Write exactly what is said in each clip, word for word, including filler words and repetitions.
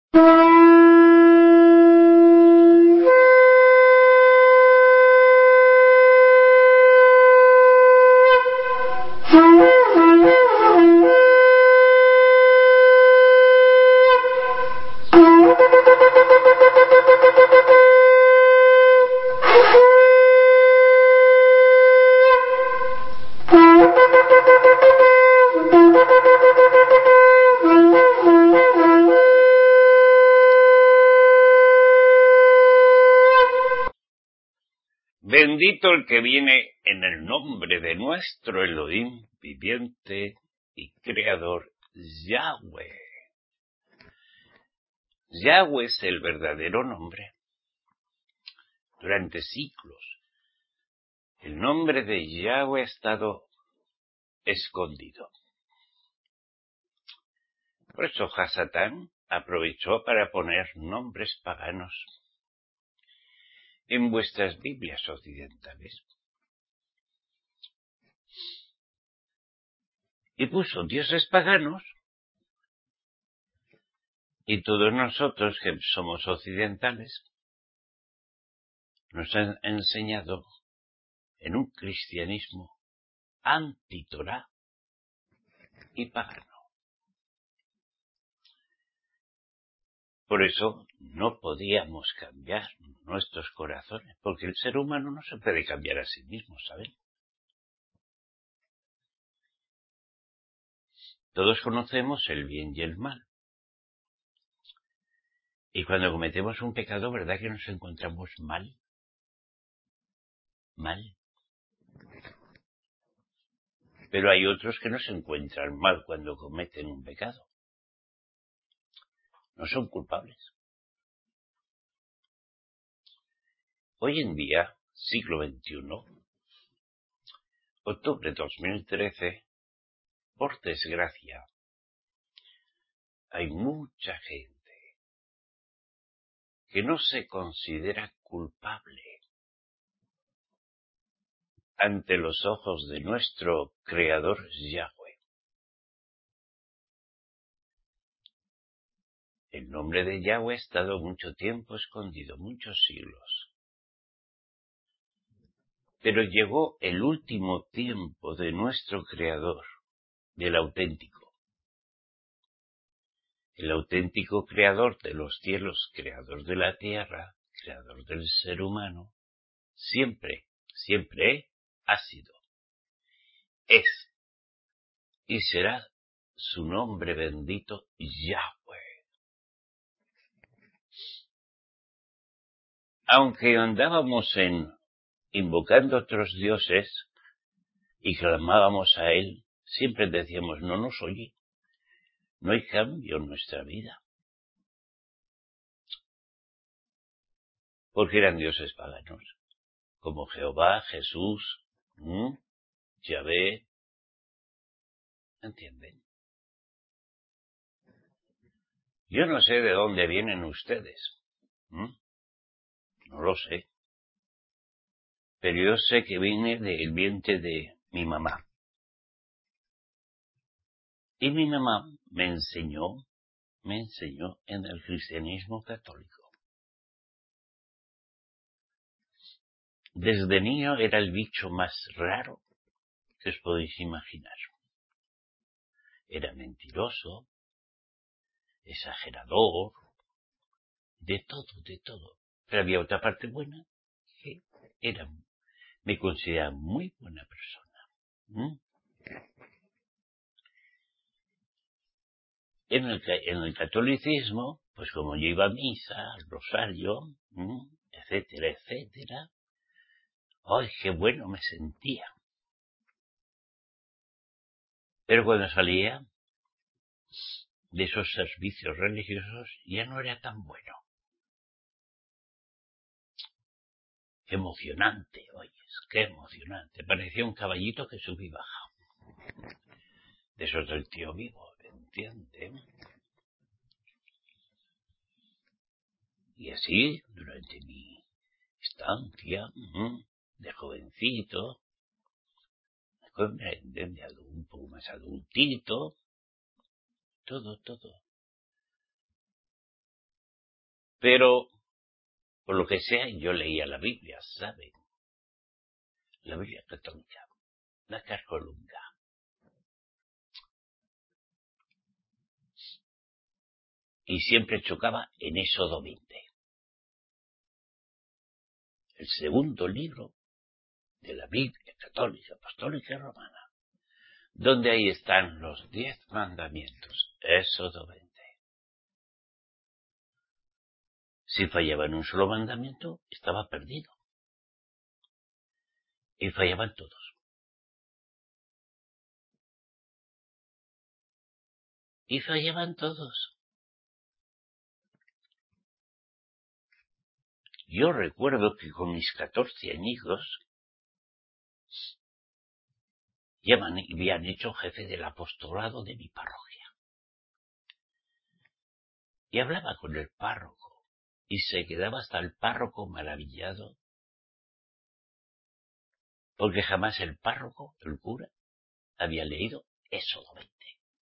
Bendito el que viene en el nombre de nuestro Elohim viviente y creador, Yahweh. Yahweh es el verdadero nombre. Durante siglos, el nombre de Yahweh ha estado escondido. Por eso Hasatán aprovechó para poner nombres paganos en vuestras Biblias occidentales. Y puso dioses paganos, y todos nosotros que somos occidentales nos han enseñado en un cristianismo anti-Torá y pagano. Por eso no podíamos cambiar nuestros corazones, porque el ser humano no se puede cambiar a sí mismo, ¿saben? Todos conocemos el bien y el mal. Y cuando cometemos un pecado, ¿verdad que nos encontramos mal? Mal. Pero hay otros que no se encuentran mal cuando cometen un pecado. No son culpables. Hoy en día, siglo veintiuno, octubre de dos mil trece, por desgracia, hay mucha gente que no se considera culpable ante los ojos de nuestro Creador Yahweh. El nombre de Yahweh ha estado mucho tiempo escondido, muchos siglos. Pero llegó el último tiempo de nuestro Creador, del auténtico. El auténtico Creador de los cielos, Creador de la tierra, Creador del ser humano, siempre, siempre ha sido, es y será su nombre bendito Yahweh. Aunque andábamos en invocando a otros dioses y clamábamos a él, siempre decíamos, no nos oye, no hay cambio en nuestra vida. Porque eran dioses paganos, como Jehová, Jesús, ¿m? Yahvé, ¿entienden? Yo no sé de dónde vienen ustedes, ¿m? No lo sé, pero yo sé que vine del vientre de mi mamá. Y mi mamá me enseñó, me enseñó en el cristianismo católico. Desde niño era el bicho más raro que os podéis imaginar. Era mentiroso, exagerador, de todo, de todo. Pero había otra parte buena, que era, me consideraba muy buena persona. ¿Mm? En el, en el catolicismo, pues como yo iba a misa, al rosario, ¿m? etcétera, etcétera, ¡ay, qué bueno me sentía! Pero cuando salía de esos servicios religiosos ya no era tan bueno. Emocionante, oyes, qué emocionante. Parecía un caballito que subía y bajaba. De esos del tío vivo, ¿entiende? Y así, durante mi estancia, mmm, de jovencito, de, de adulto, un poco más adultito, todo, todo. Pero, por lo que sea, yo leía la Biblia, ¿saben? La Biblia católica, la Carcolunga. Y siempre chocaba en Éxodo veinte. El segundo libro de la Biblia católica, apostólica y romana, donde ahí están los diez mandamientos. Éxodo veinte. Si fallaba en un solo mandamiento, estaba perdido. Y fallaban todos. Y fallaban todos. Yo recuerdo que con mis catorce añicos ya me habían hecho jefe del apostolado de mi parroquia. Y hablaba con el párroco. Y se quedaba hasta el párroco maravillado. Porque jamás el párroco, el cura, había leído Éxodo veinte.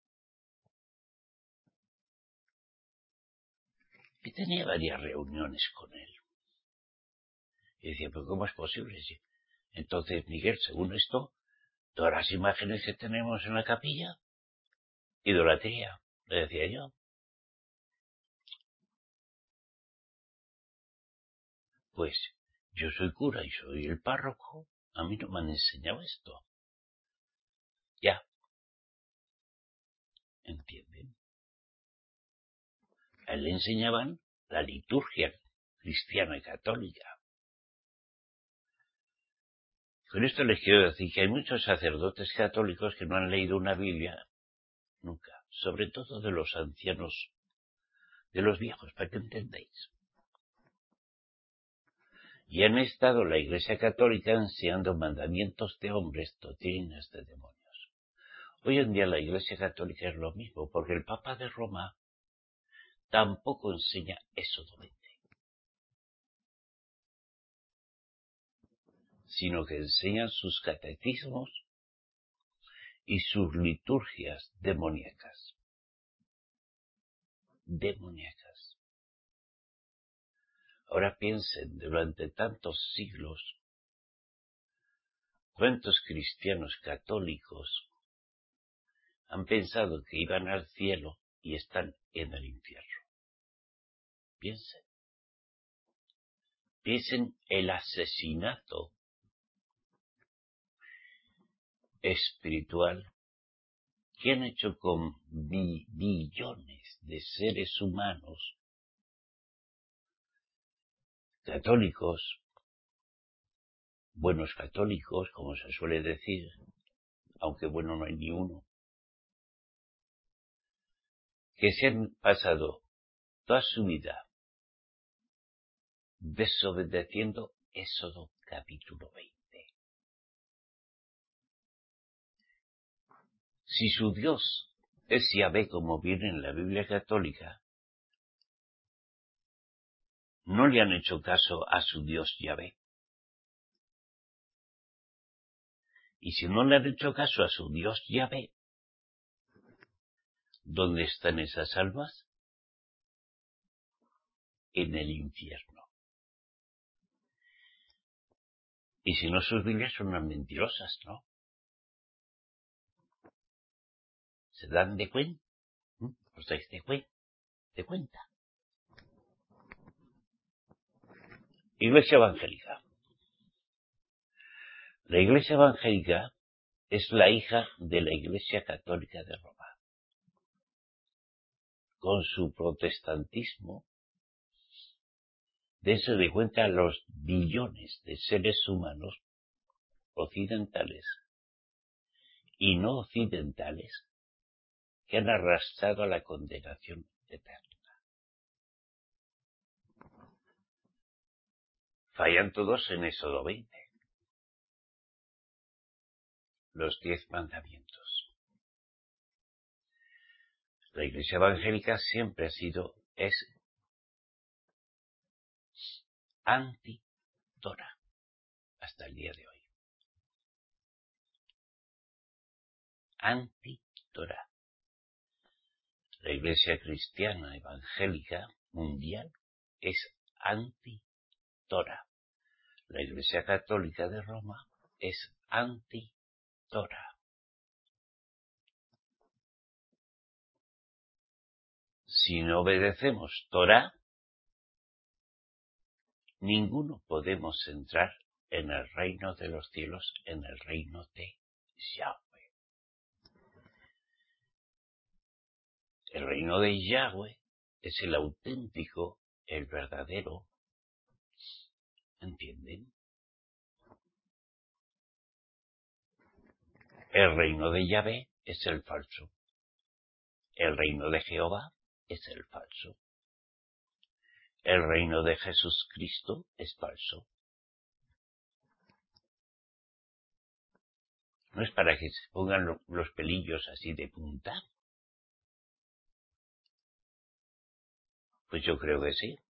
Y tenía varias reuniones con él. Y decía, pero ¿cómo es posible? Entonces, Miguel, según esto, todas las imágenes que tenemos en la capilla, idolatría, le decía yo. Pues yo soy cura y soy el párroco, a mí no me han enseñado esto. Ya. ¿Entienden? A él le enseñaban la liturgia cristiana y católica. Con esto les quiero decir que hay muchos sacerdotes católicos que no han leído una Biblia nunca, sobre todo de los ancianos, de los viejos, para que entendáis. Y han estado en la Iglesia Católica enseñando mandamientos de hombres, doctrinas de demonios. Hoy en día la Iglesia Católica es lo mismo, porque el Papa de Roma tampoco enseña Éxodo veinte, sino que enseñan sus catecismos y sus liturgias demoníacas. Demoníacas. Ahora piensen, durante tantos siglos, cuántos cristianos católicos han pensado que iban al cielo y están en el infierno. Piensen. Piensen el asesinato espiritual que han hecho con bi billones de seres humanos católicos, buenos católicos, como se suele decir, aunque bueno no hay ni uno, que se han pasado toda su vida desobedeciendo Éxodo capítulo veinte. Si su Dios es Yahvé, como viene en la Biblia católica, no le han hecho caso a su Dios Yahvé. Y si no le han hecho caso a su Dios Yahvé, ¿dónde están esas almas? En el infierno. Y si no, sus Biblias son unas mentirosas, ¿no? ¿Se dan de cuenta? ¿Os dais de, cuen de cuenta? Iglesia evangélica. La Iglesia evangélica es la hija de la Iglesia católica de Roma. Con su protestantismo, dense de cuenta los billones de seres humanos occidentales y no occidentales que han arrastrado a la condenación eterna. Fallan todos en Éxodo veinte. Los diez mandamientos. La Iglesia evangélica siempre ha sido, es anti-Torah hasta el día de hoy. Anti-Torah. La Iglesia cristiana evangélica mundial es anti-Torah. La Iglesia Católica de Roma es anti-Torah. Si no obedecemos Torah, ninguno podemos entrar en el reino de los cielos, en el reino de Yahweh. El reino de Yahweh es el auténtico, el verdadero. ¿Entienden? El reino de Yahvé es el falso. El reino de Jehová es el falso. El reino de Jesucristo es falso. ¿No es para que se pongan lo, los pelillos así de punta? Pues yo creo que sí.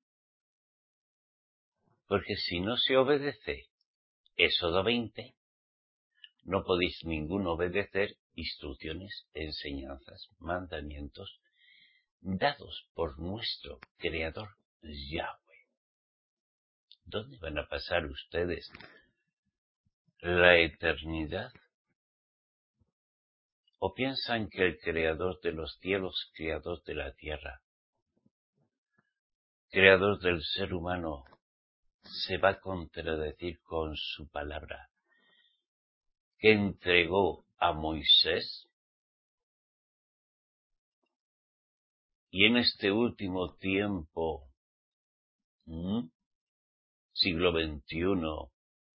Porque si no se obedece Éxodo veinte, no podéis ninguno obedecer instrucciones, enseñanzas, mandamientos dados por nuestro Creador Yahweh. ¿Dónde van a pasar ustedes la eternidad? ¿O piensan que el Creador de los cielos, Creador de la tierra, Creador del ser humano, se va a contradecir con su palabra que entregó a Moisés? Y en este último tiempo, ¿m? siglo veintiuno,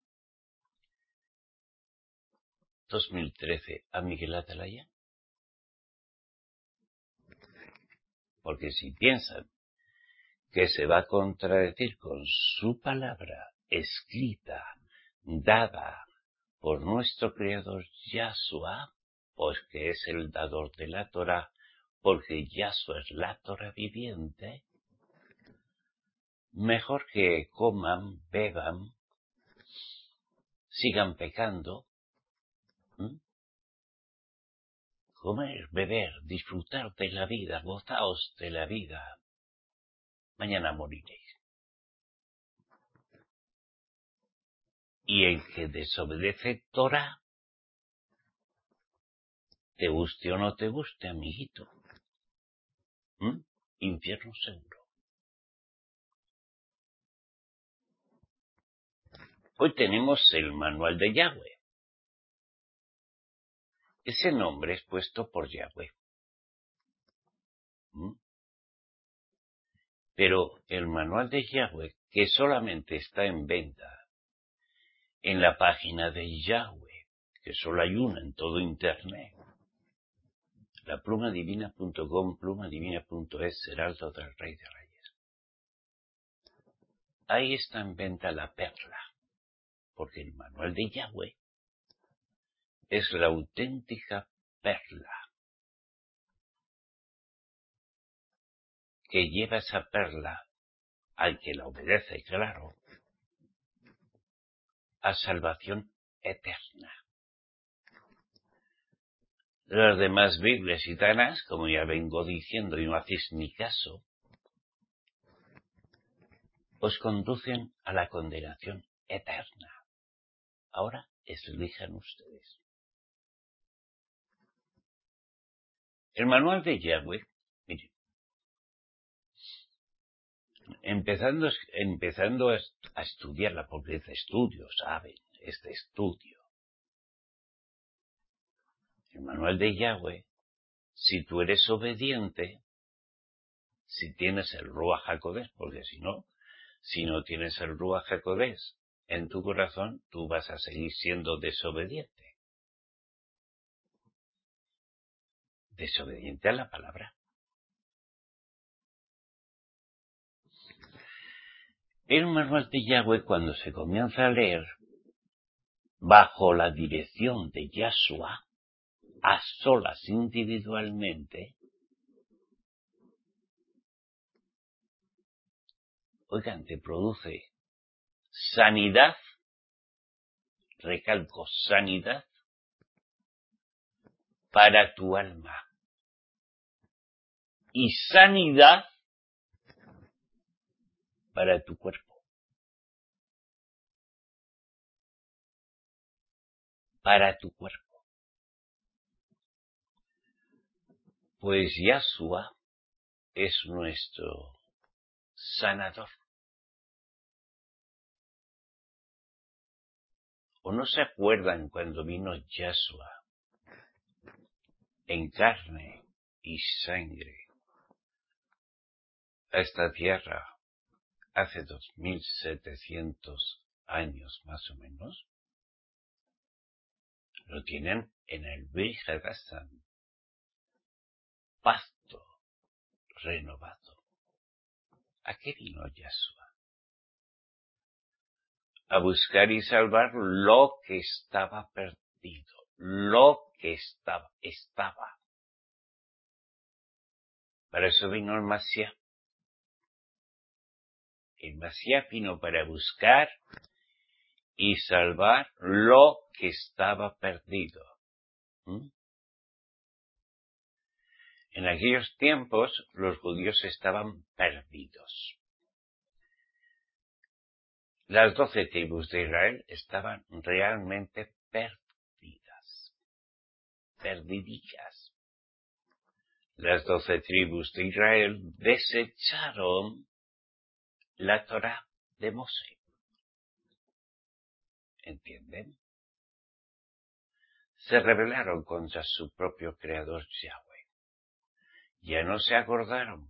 dos mil trece, a Miguel Atalaya. Porque si piensan que se va a contradecir con su palabra escrita, dada por nuestro Creador Yahshua, pues que es el dador de la Torah, porque Yahshua es la Torah viviente, mejor que coman, beban, sigan pecando. ¿Mm? Comer, beber, disfrutar de la vida, gozaos de la vida. Mañana moriréis. Y el que desobedece Torah, te guste o no te guste, amiguito, ¿Mm? infierno seguro. Hoy tenemos el manual de Yahweh. Ese nombre es puesto por Yahweh. ¿Mm? Pero el manual de Yahweh, que solamente está en venta en la página de Yahweh, que solo hay una en todo Internet, la plumadivina punto com, plumadivina punto es, Heraldo del Rey de Reyes. Ahí está en venta la perla, porque el manual de Yahweh es la auténtica perla que lleva esa perla al que la obedece, claro, a salvación eterna. Las demás Biblias gitanas, como ya vengo diciendo y no hacéis ni caso, os conducen a la condenación eterna. Ahora elijan ustedes. El manual de Yahweh, miren, empezando, empezando a estudiarla, porque es estudio, ¿saben? Este estudio. El manual de Yahweh, si tú eres obediente, si tienes el Ruach HaKodesh, porque si no, si no tienes el Ruach HaKodesh en tu corazón, tú vas a seguir siendo desobediente. Desobediente a la palabra. El manual de Yahweh, cuando se comienza a leer, bajo la dirección de Yahshua, a solas individualmente, oigan, te produce sanidad, recalco, sanidad para tu alma y sanidad para tu cuerpo, para tu cuerpo. Pues Yahshua es nuestro sanador. ¿O no se acuerdan cuando vino Yahshua en carne y sangre a esta tierra hace dos mil setecientos años más o menos? Lo tienen en el Brit Hadashan, pacto renovado. ¿A qué vino Yahshua? A buscar y salvar lo que estaba perdido, lo que estaba, estaba. Para eso vino el Mashiach. El Mashiach vino para buscar y salvar lo que estaba perdido. ¿Mm? En aquellos tiempos los judíos estaban perdidos. Las doce tribus de Israel estaban realmente perdidas, perdidillas. Las doce tribus de Israel desecharon la Torá de Moshe. ¿Entienden? Se rebelaron contra su propio creador Yahweh. Ya no se acordaron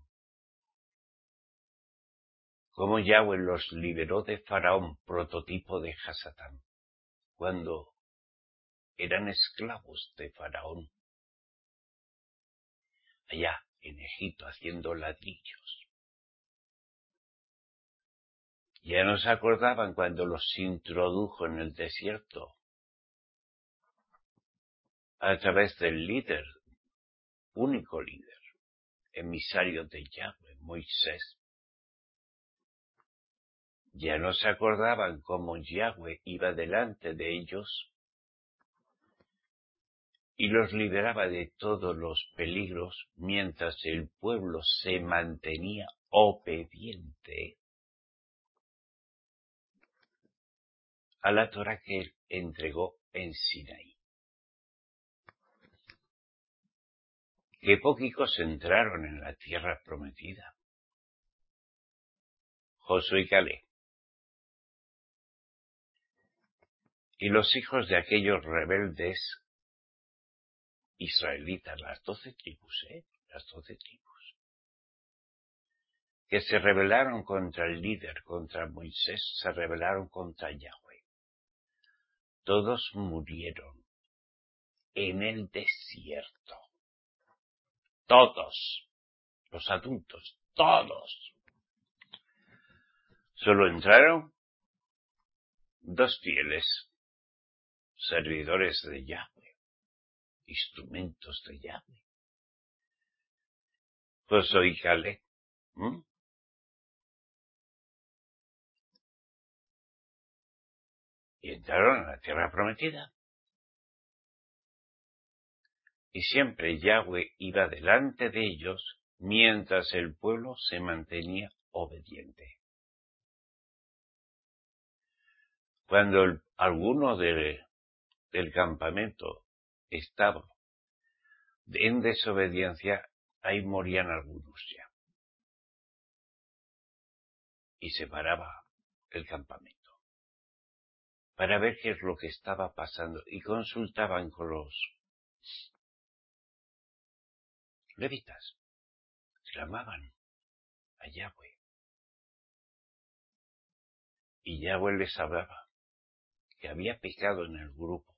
cómo Yahweh los liberó de Faraón, prototipo de Hasatán, cuando eran esclavos de Faraón, allá en Egipto haciendo ladrillos. Ya no se acordaban cuando los introdujo en el desierto a través del líder, único líder, emisario de Yahweh, Moisés. Ya no se acordaban cómo Yahweh iba delante de ellos y los liberaba de todos los peligros mientras el pueblo se mantenía obediente a la Torá que él entregó en Sinaí. Qué poquicos entraron en la tierra prometida. Josué y Caleb. Y los hijos de aquellos rebeldes israelitas, las doce tribus, ¿eh? Las doce tribus, que se rebelaron contra el líder, contra Moisés, se rebelaron contra Yahweh. Todos murieron en el desierto. Todos. Los adultos. Todos. Solo entraron dos fieles servidores de Yahweh, instrumentos de Yahweh, Josué y Caleb. ¿Mm? Y entraron a la tierra prometida. Y siempre Yahweh iba delante de ellos mientras el pueblo se mantenía obediente. Cuando el, alguno de, del campamento estaba en desobediencia, ahí morían algunos ya. Y se paraba el campamento para ver qué es lo que estaba pasando y consultaban con los levitas. Clamaban a Yahweh. Y Yahweh les hablaba que había pecado en el grupo.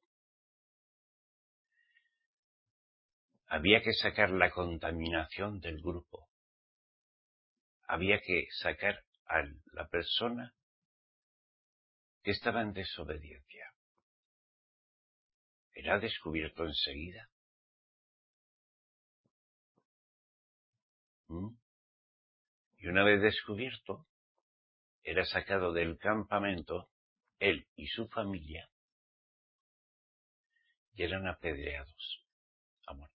Había que sacar la contaminación del grupo. Había que sacar a la persona que estaba en desobediencia. Era descubierto enseguida. ¿Mm? Y una vez descubierto, era sacado del campamento, él y su familia, y eran apedreados a muerte.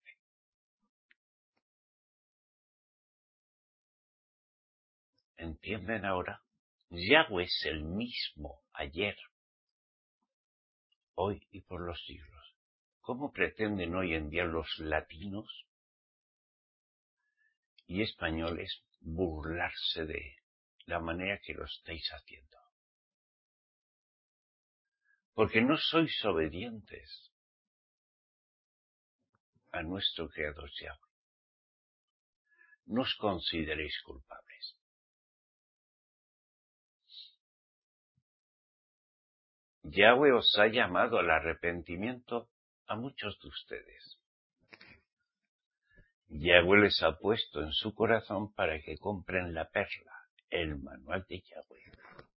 ¿Entienden ahora Yahweh es el mismo ayer, hoy y por los siglos. ¿Cómo pretenden hoy en día los latinos y españoles burlarse de la manera que lo estáis haciendo? Porque no sois obedientes a nuestro Creador Yahweh. No os consideréis culpables. Yahweh os ha llamado al arrepentimiento a muchos de ustedes. Yahweh les ha puesto en su corazón para que compren la perla, el manual de Yahweh.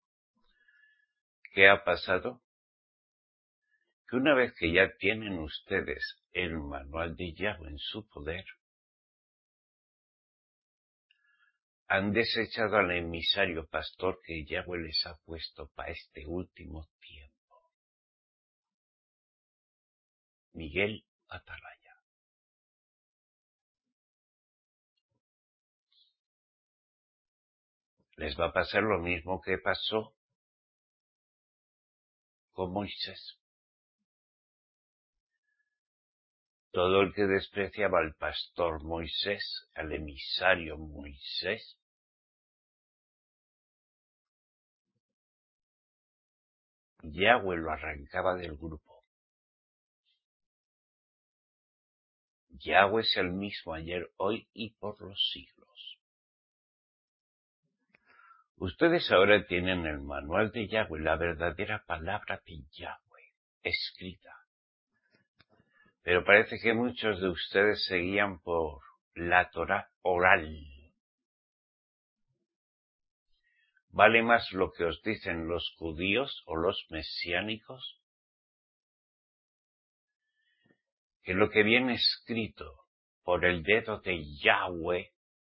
¿Qué ha pasado? Que una vez que ya tienen ustedes el manual de Yahweh en su poder, han desechado al emisario pastor que Yahweh les ha puesto para este último tiempo, Miguel Atalaya. Les va a pasar lo mismo que pasó con Moisés. Todo el que despreciaba al pastor Moisés, al emisario Moisés, Yahweh lo arrancaba del grupo. Yahweh es el mismo ayer, hoy y por los siglos. Ustedes ahora tienen el manual de Yahweh, la verdadera palabra de Yahweh, escrita. Pero parece que muchos de ustedes seguían por la Torá oral. ¿Vale más lo que os dicen los judíos o los mesiánicos que lo que viene escrito por el dedo de Yahweh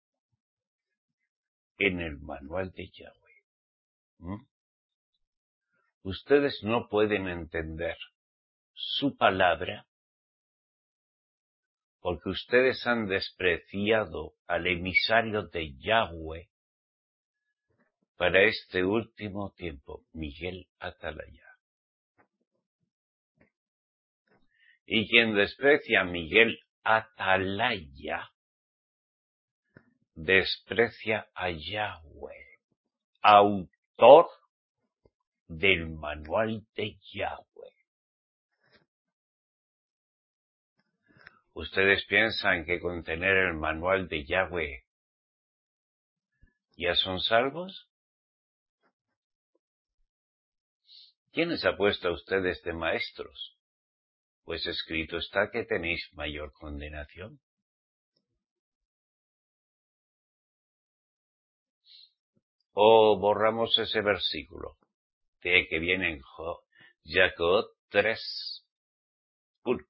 en el manual de Yahweh? ¿Mm? Ustedes no pueden entender su palabra porque ustedes han despreciado al emisario de Yahweh para este último tiempo, Miguel Atalaya. Y quien desprecia a Miguel Atalaya, desprecia a Yahweh, autor del manual de Yahweh. ¿Ustedes piensan que con tener el manual de Yahweh ya son salvos? ¿Quién les ha puesto a ustedes de maestros? Pues escrito está que tenéis mayor condenación. O borramos ese versículo de que viene en Jacob tres, uno,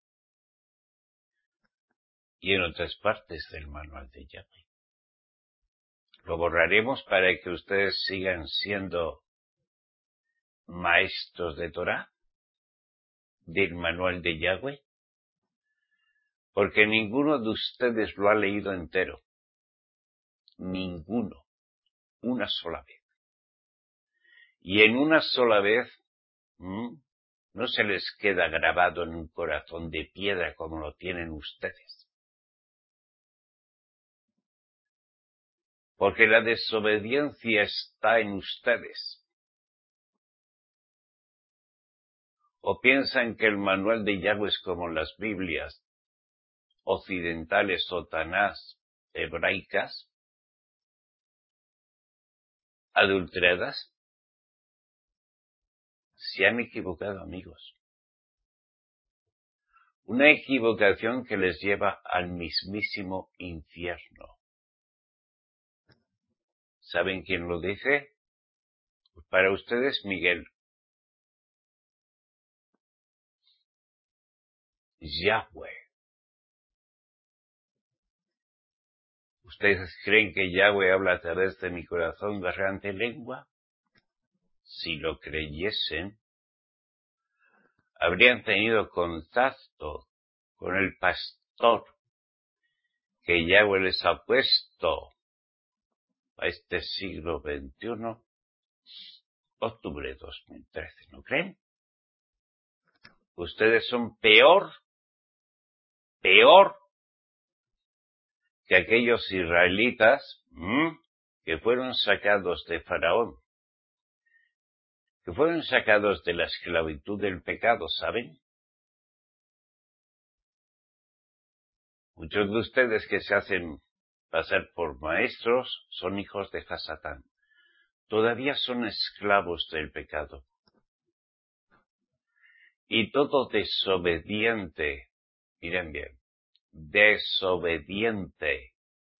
y en otras partes del manual de Yahweh. Lo borraremos para que ustedes sigan siendo maestros de Torá, del manual de Yahweh, porque ninguno de ustedes lo ha leído entero. Ninguno. Una sola vez. Y en una sola vez ¿Mm? no se les queda grabado en un corazón de piedra como lo tienen ustedes. Porque la desobediencia está en ustedes. O piensan que el manual de Yahweh es como las Biblias occidentales o tanás hebraicas, adulteradas. Se han equivocado, amigos. Una equivocación que les lleva al mismísimo infierno. ¿Saben quién lo dice? Pues para ustedes, Miguel. Yahweh. ¿Ustedes creen que Yahweh habla a través de mi corazón, garganta y lengua? Si lo creyesen, habrían tenido contacto con el pastor que Yahweh les ha puesto a este siglo veintiuno Octubre de dos mil trece, ¿no creen? Ustedes son peor, peor que aquellos israelitas ¿m? que fueron sacados de Faraón, que fueron sacados de la esclavitud del pecado, ¿saben? Muchos de ustedes que se hacen pasar por maestros son hijos de Hasatán. Todavía son esclavos del pecado. Y todo desobediente, miren bien, desobediente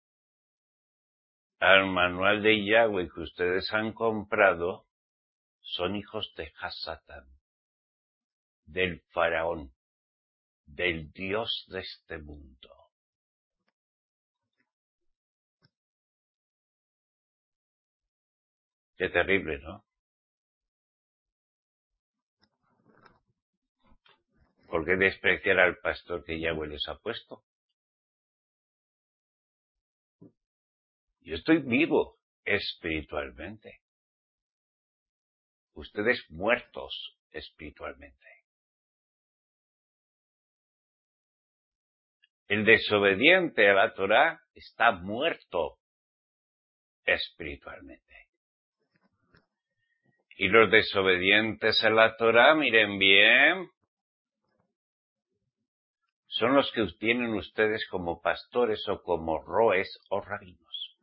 al manual de Yahweh que ustedes han comprado, son hijos de Hasatán, del faraón, del Dios de este mundo. Qué terrible, ¿no? ¿Por qué despreciar al pastor que Yahweh les ha puesto? Yo estoy vivo espiritualmente. Ustedes muertos espiritualmente. El desobediente a la Torá está muerto espiritualmente. Y los desobedientes a la Torá, miren bien, son los que tienen ustedes como pastores o como roes o rabinos.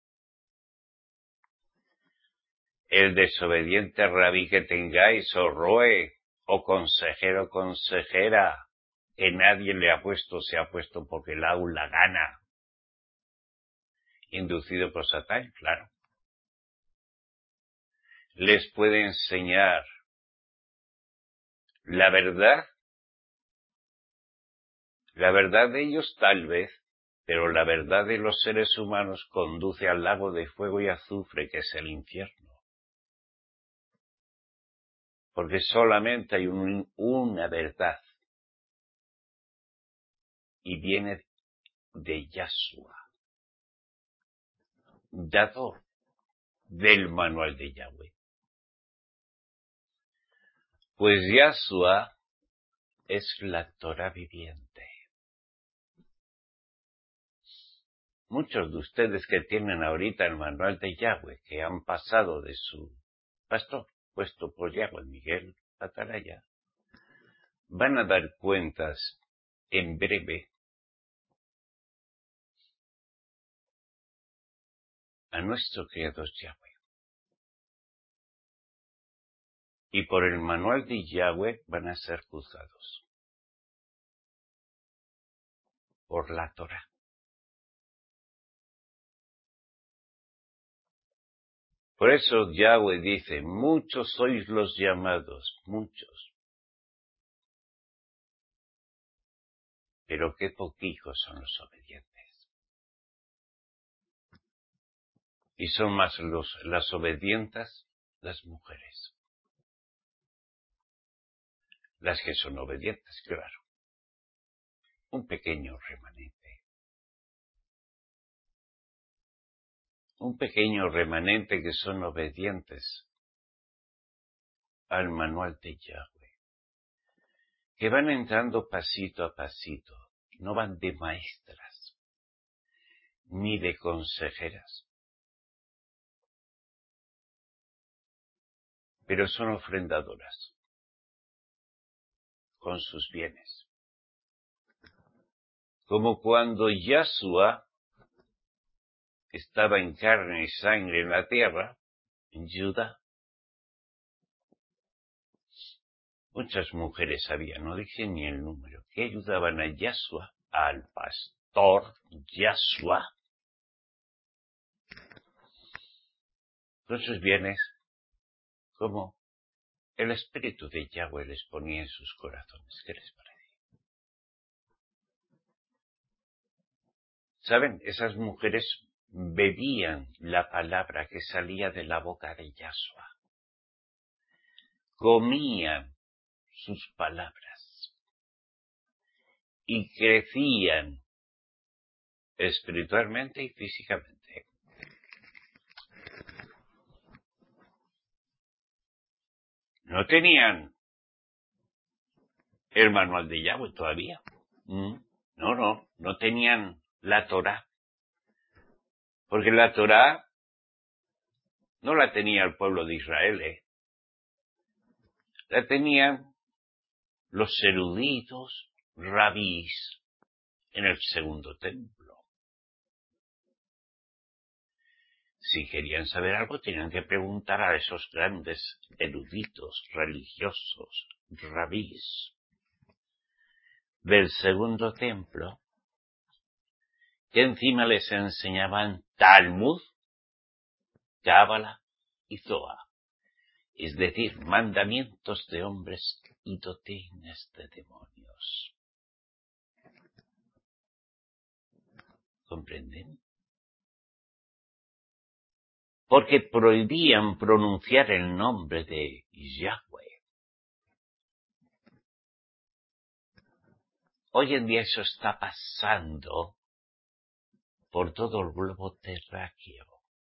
El desobediente rabí que tengáis, o roe, o consejero o consejera, que nadie le ha puesto, se ha puesto porque el aula gana. Inducido por Satán, claro. Les puede enseñar la verdad, la verdad de ellos tal vez, pero la verdad de los seres humanos conduce al lago de fuego y azufre que es el infierno. Porque solamente hay un, una verdad y viene de Yahshua, dador del manual de Yahweh. Pues Yahshua es la Torah viviente. Muchos de ustedes que tienen ahorita el manual de Yahweh, que han pasado de su pastor, puesto por Yahweh, Miguel Atalaya, van a dar cuentas en breve a nuestro Creador Yahweh. Y por el manual de Yahweh van a ser juzgados. Por la Torah. Por eso Yahweh dice, muchos sois los llamados, muchos. Pero qué poquijos son los obedientes. Y son más los, las obedientas las mujeres. Las que son obedientes, claro. Un pequeño remanente. Un pequeño remanente que son obedientes al manual de Yahweh. Que van entrando pasito a pasito. No van de maestras. Ni de consejeras. Pero son ofrendadoras. Con sus bienes. Como cuando Yahshua estaba en carne y sangre en la tierra, en Judá. Muchas mujeres había, no dije ni el número, que ayudaban a Yahshua, al pastor Yahshua, con sus bienes, como el espíritu de Yahweh les ponía en sus corazones. ¿Qué les parece? ¿Saben? Esas mujeres bebían la palabra que salía de la boca de Yahshua. Comían sus palabras. Y crecían espiritualmente y físicamente. No tenían el manual de Yahweh todavía. Mm. No, no, no tenían la Torá. Porque la Torá no la tenía el pueblo de Israel, ¿eh? La tenían los eruditos, rabís, en el segundo templo. Si querían saber algo, tenían que preguntar a esos grandes eruditos religiosos, rabís, del segundo templo, que encima les enseñaban Talmud, Cábala y Zohar, es decir, mandamientos de hombres y doctrinas de demonios. ¿Comprenden? Porque prohibían pronunciar el nombre de Yahweh. Hoy en día eso está pasando por todo el globo terráqueo.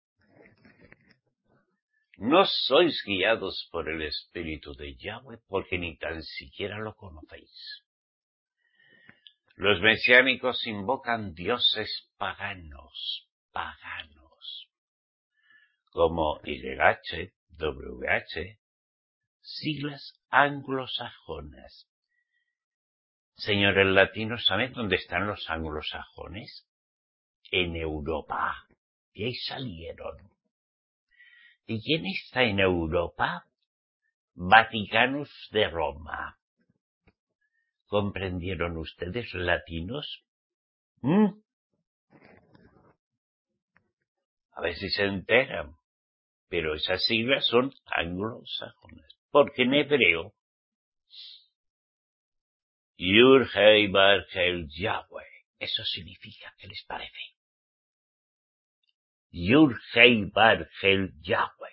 No sois guiados por el Espíritu de Yahweh porque ni tan siquiera lo conocéis. Los mesiánicos invocan dioses paganos, paganos, como Y H, W H, siglas anglosajonas. Señores latinos, ¿saben dónde están los anglosajones? En Europa. Y ahí salieron. ¿Y quién está en Europa? Vaticanus de Roma. ¿Comprendieron ustedes, latinos? ¿Mm? A ver si se enteran. Pero esas siglas son anglosajonas. Porque en hebreo, Yur Hei Bar Hel Yahweh. Eso significa, ¿qué les parece? Yur Hei Bar Hel Yahweh.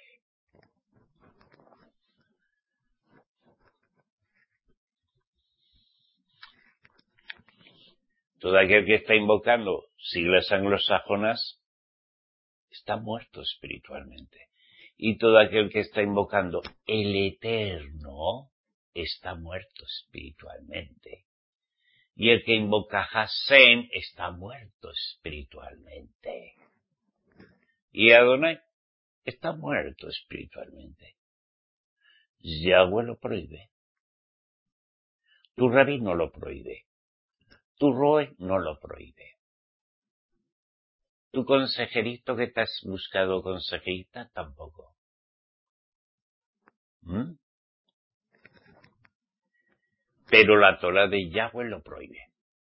Todo aquel que está invocando siglas anglosajonas está muerto espiritualmente. Y todo aquel que está invocando el Eterno está muerto espiritualmente. Y el que invoca Hashem está muerto espiritualmente. Y Adonai está muerto espiritualmente. Yahweh lo prohíbe. Tu rabí no lo prohíbe. Tu roe no lo prohíbe. Tu consejerito que te has buscado consejerita tampoco. ¿Mm? Pero la Torá de Yahweh lo prohíbe.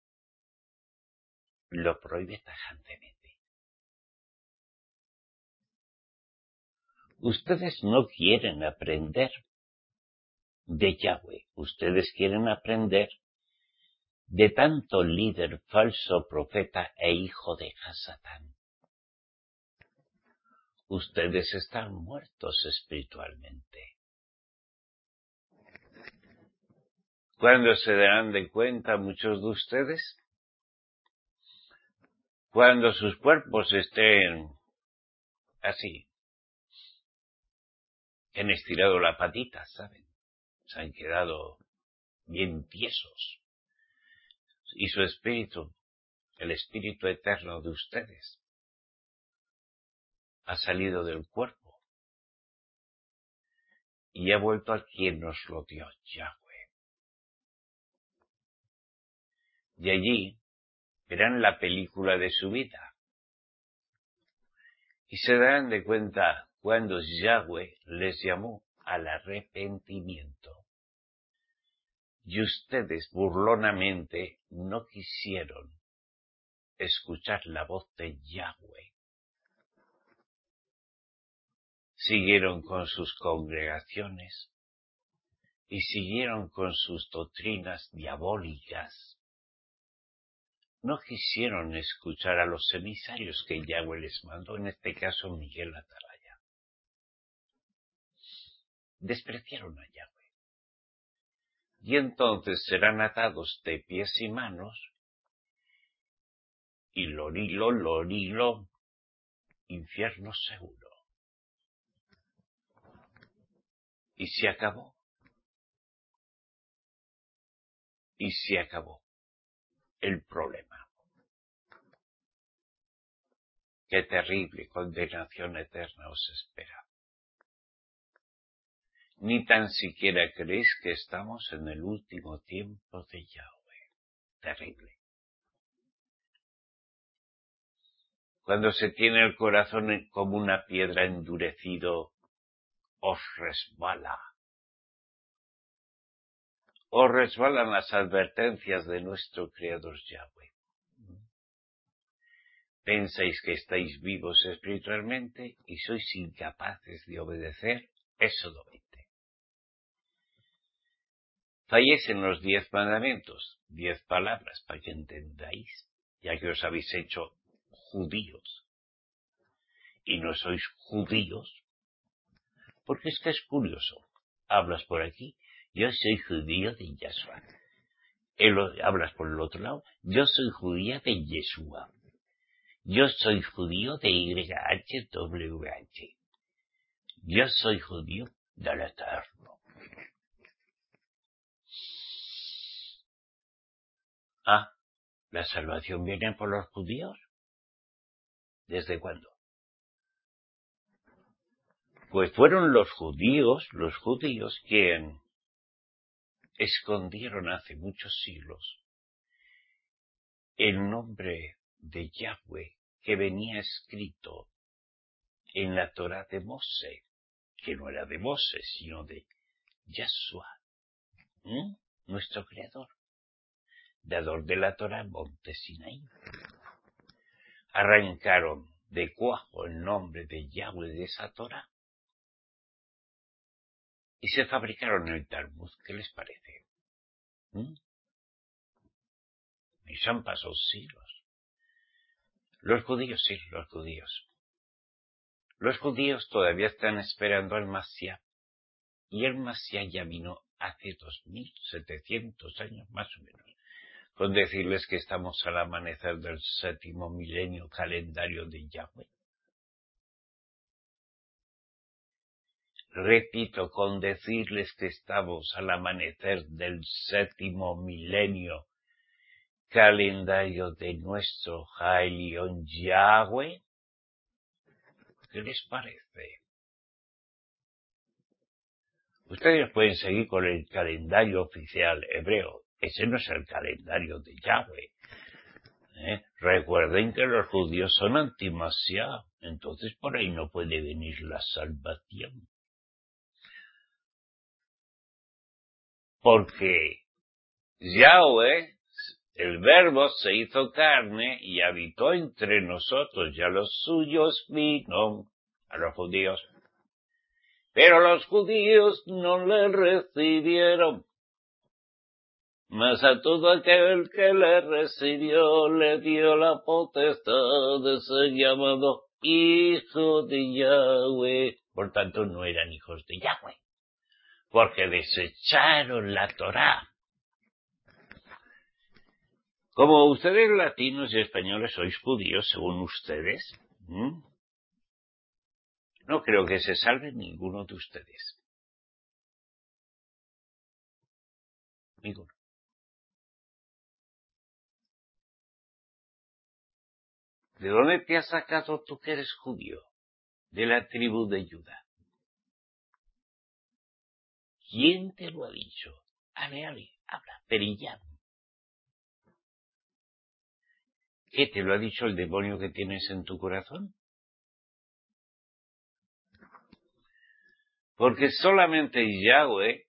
Lo prohíbe tajantemente. Ustedes no quieren aprender de Yahweh. Ustedes quieren aprender de tanto líder, falso profeta e hijo de Hasatán. Ustedes están muertos espiritualmente. ¿Cuándo se darán de cuenta muchos de ustedes? Cuando sus cuerpos estén así, que han estirado la patita, ¿saben? Se han quedado bien tiesos. Y su espíritu, el espíritu eterno de ustedes, ha salido del cuerpo y ha vuelto a quien nos lo dio, Yahweh. Y allí verán la película de su vida y se darán de cuenta cuando Yahweh les llamó al arrepentimiento. Y ustedes burlonamente no quisieron escuchar la voz de Yahweh. Siguieron con sus congregaciones y siguieron con sus doctrinas diabólicas. No quisieron escuchar a los emisarios que Yahweh les mandó, en este caso Miguel Atalaya. Despreciaron a Yahweh. Y entonces serán atados de pies y manos, y lorilo, lorilo, infierno seguro. Y se acabó y se acabó el problema. Qué terrible condenación eterna os espera. Ni tan siquiera creéis que estamos en el último tiempo de Yahweh. Terrible. Cuando se tiene el corazón como una piedra endurecido, os resbala. Os resbalan las advertencias de nuestro Creador Yahweh. Pensáis que estáis vivos espiritualmente y sois incapaces de obedecer. Éxodo veinte. Fallecen los diez mandamientos, diez palabras para que entendáis, ya que os habéis hecho judíos y no sois judíos, porque es que es curioso. Hablas por aquí, yo soy judío de Yahshua. Hablas por el otro lado, yo soy judía de Yeshua. Yo soy judío de Y H W H. Yo soy judío del Eterno. Ah, ¿la salvación viene por los judíos? ¿Desde cuándo? Pues fueron los judíos, los judíos, quien escondieron hace muchos siglos el nombre de Yahweh que venía escrito en la Torá de Moshe, que no era de Moshe, sino de Yahshua, ¿Mm? nuestro creador, dador de la Torá en Monte Sinaí. Arrancaron de cuajo el nombre de Yahweh de esa Torá y se fabricaron el Talmud. ¿Qué les parece? ¿Mm? Y se han pasado siglos. Los judíos, sí, los judíos. Los judíos todavía están esperando al Mashiach. Y el Mashiach ya vino hace dos mil setecientos años más o menos. Con decirles que estamos al amanecer del séptimo milenio calendario de Yahweh. Repito, con decirles que estamos al amanecer del séptimo milenio calendario de nuestro Hailion Yahweh. ¿Qué les parece? Ustedes pueden seguir con el calendario oficial hebreo. Ese no es el calendario de Yahweh. ¿Eh? Recuerden que los judíos son anti-Mashiach, entonces por ahí no puede venir la salvación. Porque Yahweh, el Verbo, se hizo carne y habitó entre nosotros, y a los suyos vino, a los judíos. Pero los judíos no le recibieron. Mas a todo aquel que le recibió le dio la potestad de ser llamado hijo de Yahweh. Por tanto, no eran hijos de Yahweh, porque desecharon la Torá. Como ustedes latinos y españoles sois judíos, según ustedes, ¿m? no creo que se salve ninguno de ustedes. Ninguno. ¿De dónde te has sacado tú que eres judío? De la tribu de Judá. ¿Quién te lo ha dicho? Ale, ale, habla, perillán. ¿Qué te lo ha dicho el demonio que tienes en tu corazón? Porque solamente Yahweh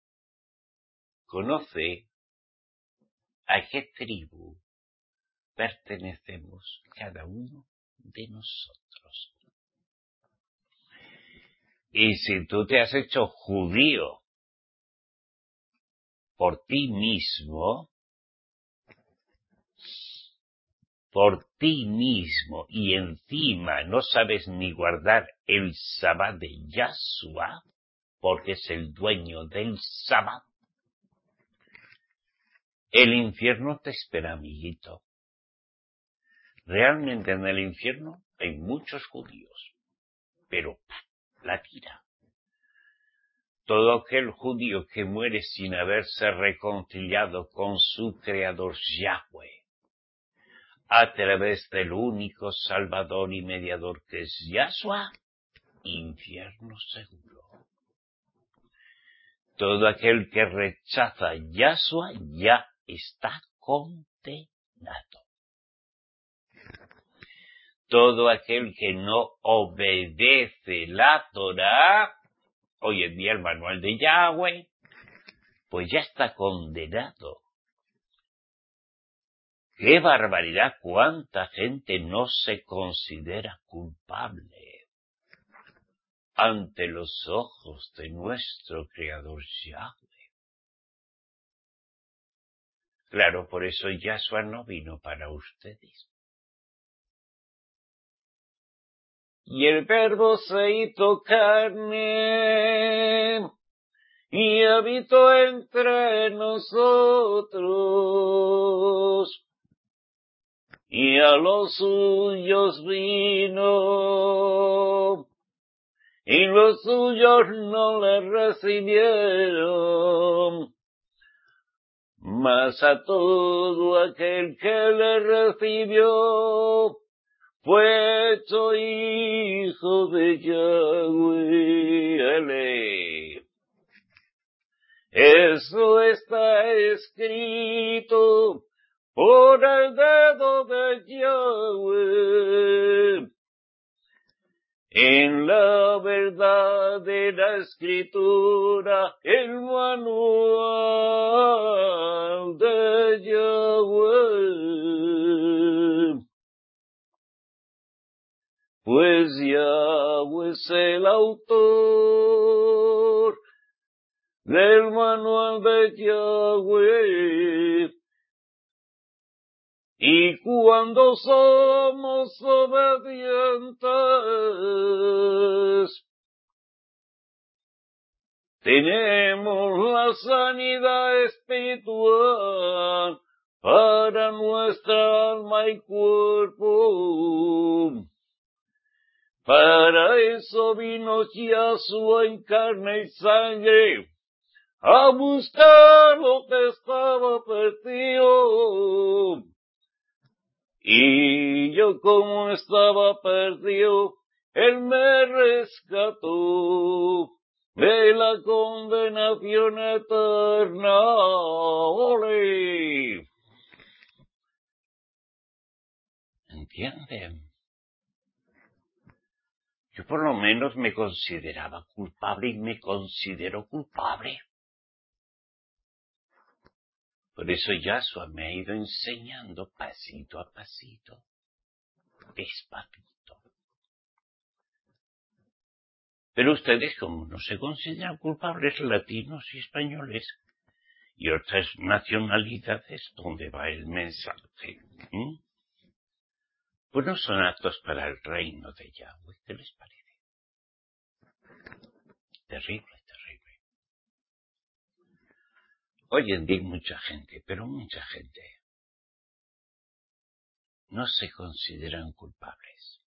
conoce a qué tribu pertenecemos cada uno de nosotros. Y si tú te has hecho judío por ti mismo, por ti mismo, y encima no sabes ni guardar el Sabbat de Yahshua, porque es el dueño del Sabbat, el infierno te espera, amiguito. Realmente en el infierno hay muchos judíos, pero la tira. todo aquel judío que muere sin haberse reconciliado con su Creador Yahweh, a través del único Salvador y Mediador que es Yahshua, infierno seguro. Todo aquel que rechaza a Yahshua ya está condenado. Todo aquel que no obedece la Torá, hoy en día el manual de Yahweh, pues ya está condenado. ¡Qué barbaridad! ¡Cuánta gente no se considera culpable ante los ojos de nuestro Creador Yahweh! Claro, por eso Yahshua no vino para ustedes. Y el Verbo se hizo carne y habitó entre nosotros, y a los suyos vino, y los suyos no le recibieron. Mas a todo aquel que le recibió, fue hecho hijo de Yahweh. Eso está escrito por el dedo de Yahweh en la verdad de la Escritura, el manual de Yahweh. Pues Yahweh es el autor del manual de Yahweh. Y cuando somos obedientes, tenemos la sanidad espiritual para nuestra alma y cuerpo. Para eso vino Yahshua en carne y sangre, a buscar lo que estaba perdido. Y yo, como estaba perdido, Él me rescató de la condenación eterna. ¡Ole! ¿Entienden? Yo por lo menos me consideraba culpable y me considero culpable. Por eso Yahshua me ha ido enseñando pasito a pasito, despacito. Pero ustedes, como no se consideran culpables, latinos y españoles, y otras nacionalidades, ¿dónde va el mensaje? ¿Mm? Pues no son aptos para el reino de Yahweh. ¿Qué les parece? Terrible, terrible. Hoy en día hay mucha gente, pero mucha gente, no se consideran culpables.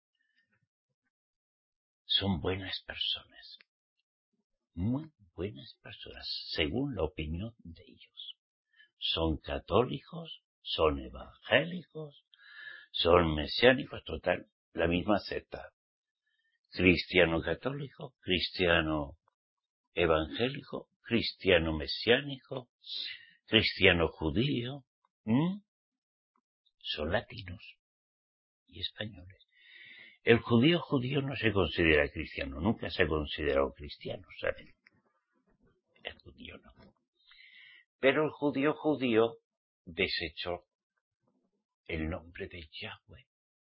Son buenas personas. Muy buenas personas, según la opinión de ellos. Son católicos, son evangélicos, son mesiánicos, total, la misma secta. Cristiano católico, cristiano evangélico, cristiano mesiánico, cristiano judío, ¿m? Son latinos y españoles. El judío judío no se considera cristiano, nunca se ha considerado cristiano, ¿saben? El judío no. Pero el judío judío desechó el nombre de Yahweh.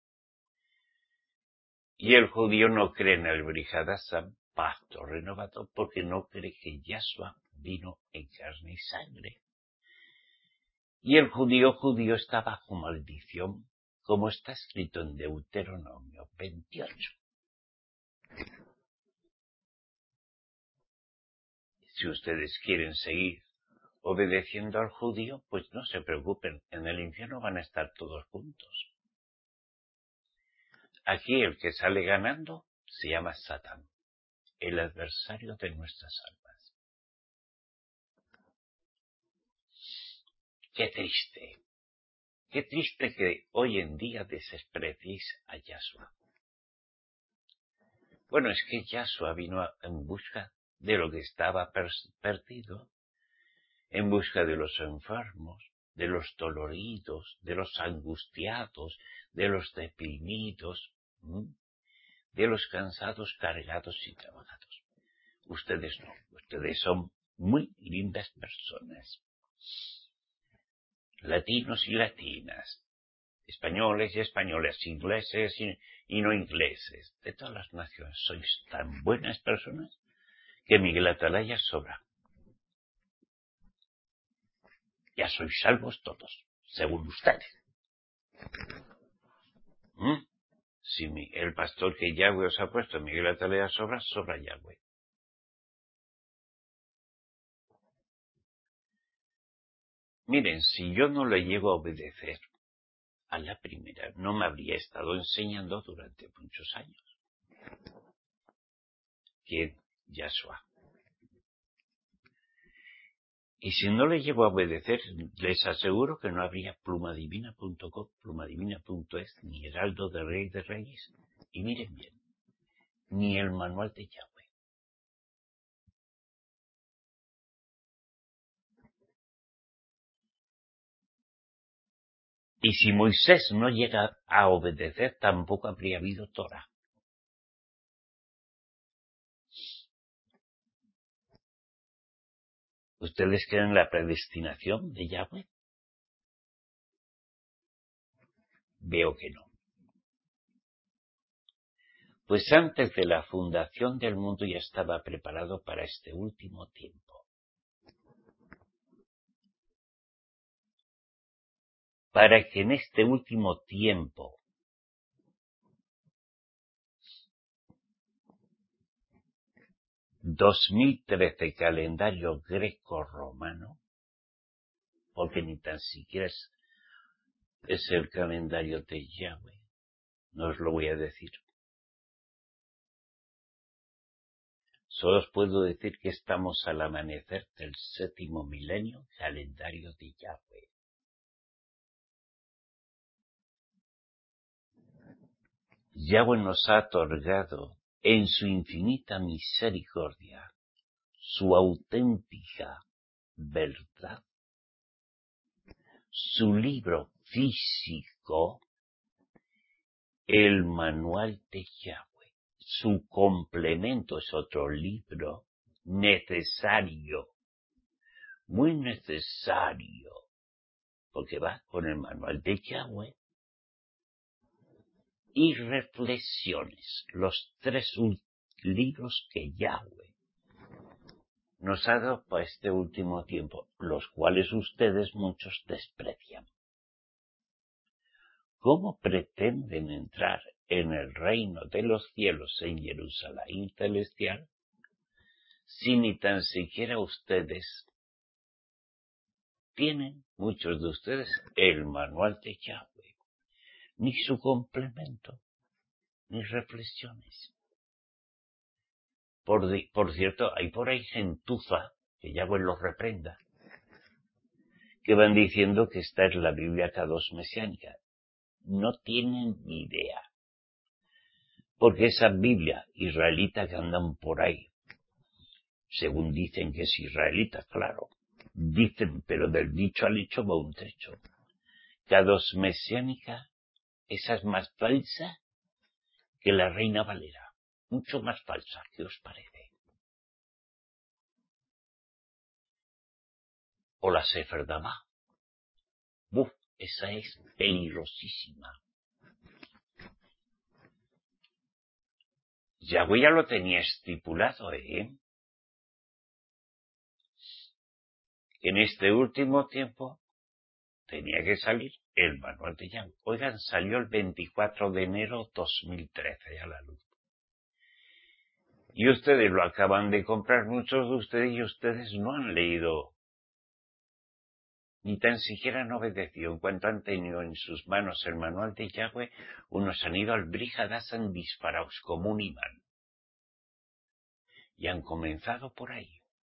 Y el judío no cree en el Brit Hadashah, pacto renovado, porque no cree que Yahshua vino en carne y sangre. Y el judío judío está bajo maldición, como está escrito en Deuteronomio veintiocho. Si ustedes quieren seguir obedeciendo al judío, pues no se preocupen, en el infierno van a estar todos juntos. Aquí el que sale ganando se llama Satán. el adversario de nuestras almas. Qué triste, qué triste que hoy en día despreciéis a Yahshua. Bueno, es que Yahshua vino en busca de lo que estaba perdido, en busca de los enfermos, de los doloridos, de los angustiados, de los deprimidos, ¿m? de los cansados, cargados y trabajados. Ustedes no, ustedes son muy lindas personas. Latinos y latinas, españoles y españolas, ingleses y, y no ingleses, de todas las naciones, sois tan buenas personas que Miguel Atalaya sobra. Ya sois salvos todos, según ustedes. ¿Mm? Si mi, el pastor que Yahweh os ha puesto, Miguel Atalaya sobra, sobra Yahweh. Miren, si yo no le llego a obedecer a la primera, no me habría estado enseñando durante muchos años. ¿Quién? Yahshua. Y si no le llego a obedecer, les aseguro que no habría plumadivina punto com, plumadivina punto es, ni Heraldo de Rey de Reyes, y miren bien, ni el manual de Yahweh. Y si Moisés no llega a obedecer, tampoco habría habido Torah. ¿Ustedes creen en la predestinación de Yahweh? Veo que no. Pues antes de la fundación del mundo ya estaba preparado para este último tiempo. Para que en este último tiempo dos mil trece calendario greco-romano, porque ni tan siquiera es, es el calendario de Yahweh, no os lo voy a decir. Solo os puedo decir que estamos al amanecer del séptimo milenio, calendario de Yahweh. Yahweh nos ha otorgado en su infinita misericordia su auténtica verdad, su libro físico, el manual de Yahweh. Su complemento es otro libro necesario, muy necesario, porque va con el manual de Yahweh y reflexiones, los tres libros que Yahweh nos ha dado para este último tiempo, los cuales ustedes muchos desprecian. ¿Cómo pretenden entrar en el reino de los cielos en Jerusalén celestial si ni tan siquiera ustedes tienen, muchos de ustedes, el manual de Yahweh, ni su complemento, ni reflexiones? Por, de, por cierto, hay por ahí gentuza, que Yahweh los reprenda, que van diciendo que esta es la Biblia K dos mesiánica. No tienen ni idea. Porque esa Biblia israelita que andan por ahí, según dicen que es israelita, claro, dicen, pero del dicho al hecho va un trecho. K dos mesiánica, esa es más falsa que la Reina Valera. Mucho más falsa, ¿qué os parece? O la Sefer Damá. Buf, esa es peligrosísima. Yahweh ya lo tenía estipulado, ¿eh? En este último tiempo tenía que salir el manual de Yahweh. Oigan, salió el veinticuatro de enero de dos mil trece a la luz. Y ustedes lo acaban de comprar, muchos de ustedes, y ustedes no han leído, ni tan siquiera han obedecido. En cuanto han tenido en sus manos el manual de Yahweh, unos han ido al Bríjadas, han disparados como un imán. Y han comenzado por ahí.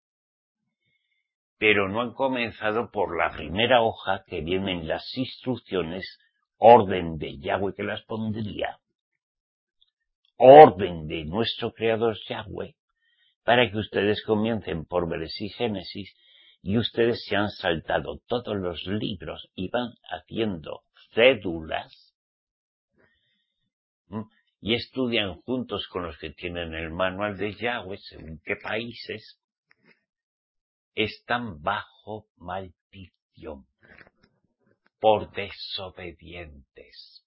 Pero no han comenzado por la primera hoja que vienen las instrucciones, orden de Yahweh que las pondría, orden de nuestro Creador Yahweh, para que ustedes comiencen por Bereshit y Génesis, y ustedes se han saltado todos los libros y van haciendo cédulas, ¿m? Y estudian juntos con los que tienen el manual de Yahweh, según qué países, están bajo maldición por desobedientes.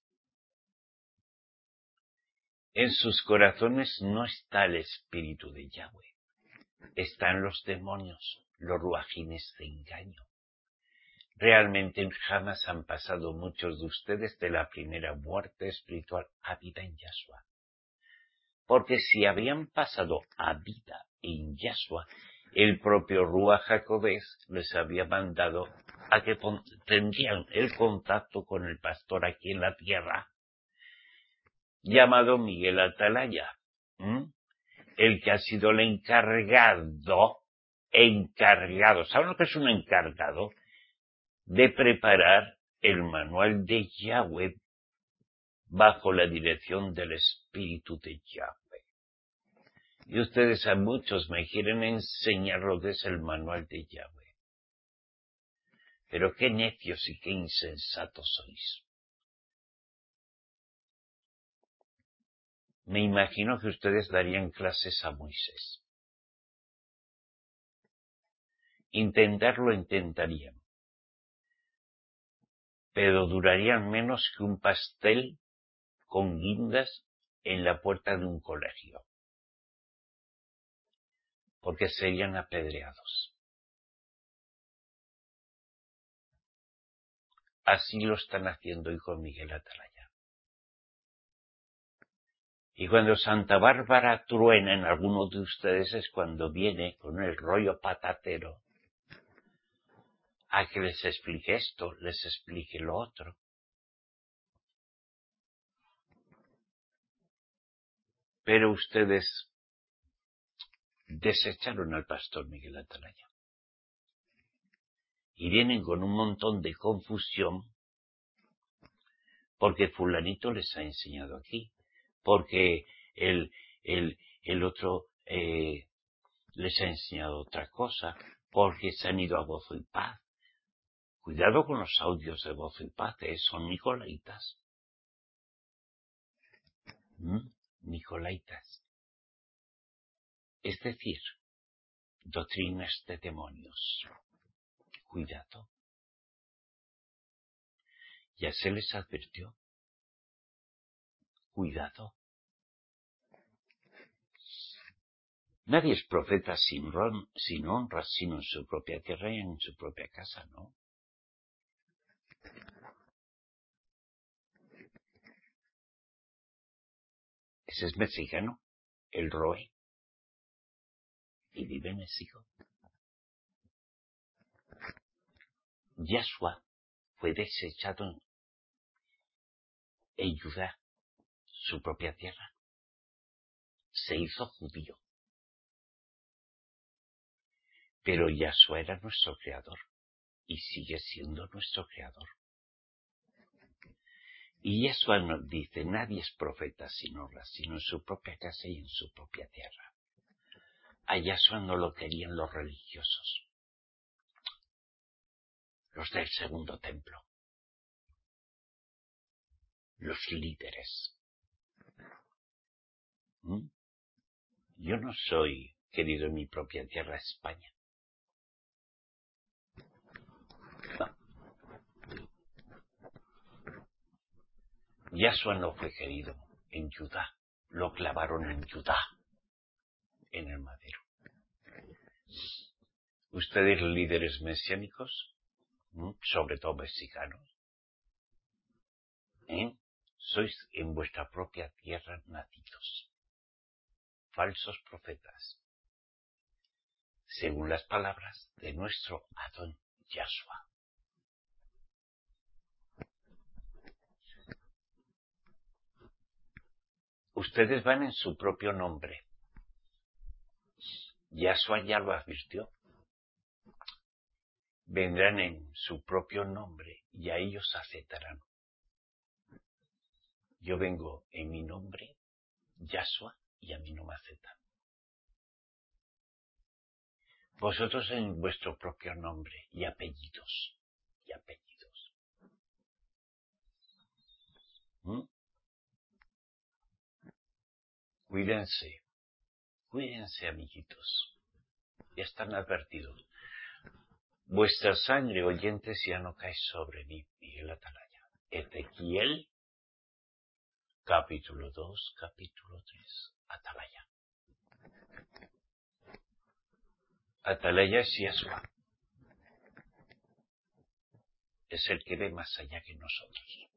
En sus corazones no está el espíritu de Yahweh, están los demonios, los ruajines de engaño. Realmente jamás han pasado muchos de ustedes de la primera muerte espiritual a vida en Yahshua. Porque si habían pasado a vida en Yahshua, el propio Ruach Jacobés les había mandado a que tendrían el contacto con el pastor aquí en la tierra, llamado Miguel Atalaya, ¿m? El que ha sido el encargado, encargado, ¿saben lo que es un encargado? De preparar el manual de Yahweh bajo la dirección del Espíritu de Yahweh. Y ustedes a muchos me quieren enseñar lo que es el manual de Yahweh. Pero qué necios y qué insensatos sois. Me imagino que ustedes darían clases a Moisés. Intentarlo intentarían. Pero durarían menos que un pastel con guindas en la puerta de un colegio. Porque serían apedreados. Así lo están haciendo hoy con Miguel Atalaya. Y cuando Santa Bárbara truena en alguno de ustedes es cuando viene con el rollo patatero a que les explique esto, les explique lo otro. Pero ustedes desecharon al pastor Miguel Atalaya. Y vienen con un montón de confusión porque fulanito les ha enseñado aquí, porque el, el, el otro eh, les ha enseñado otra cosa, porque se han ido a Gozo y Paz. Cuidado con los audios de Gozo y Paz, ¿eh? Son nicolaitas. ¿Mm? Nicolaitas. Es decir, doctrinas de demonios. Cuidado. Ya se les advirtió. Cuidado. Nadie es profeta sin, ron, sin honra, sino en su propia tierra y en su propia casa, ¿no? Ese es mexicano, el Roe, y vive en México. Yahshua fue desechado en Judá, su propia tierra. Se hizo judío. Pero Yahshua era nuestro creador y sigue siendo nuestro creador. Y Yahshua nos dice, nadie es profeta sin honra, sino en su propia casa y en su propia tierra. A Yahshua no lo querían los religiosos, los del segundo templo, los líderes. ¿Mm? Yo no soy querido en mi propia tierra, España. No. Yahshua no fue querido en Judá, lo clavaron en Judá, en el madero. Ustedes líderes mesiánicos, ¿Mm? Sobre todo mexicanos, ¿eh? Sois en vuestra propia tierra nacidos, falsos profetas, según las palabras de nuestro Adón Yahshua. Ustedes van en su propio nombre. Yahshua ya lo advirtió. Vendrán en su propio nombre y a ellos aceptarán. Yo vengo en mi nombre, Yahshua, y a mí no me aceptan. Vosotros en vuestro propio nombre y apellidos, y apellidos. ¿Mm? Cuídense, cuídense, amiguitos. Ya están advertidos. Vuestra sangre, oyentes, ya no cae sobre mí, Miguel Atalaya. Ezequiel, capítulo dos, capítulo tres, Atalaya. Atalaya es Yahshua. Es el que ve más allá que nosotros.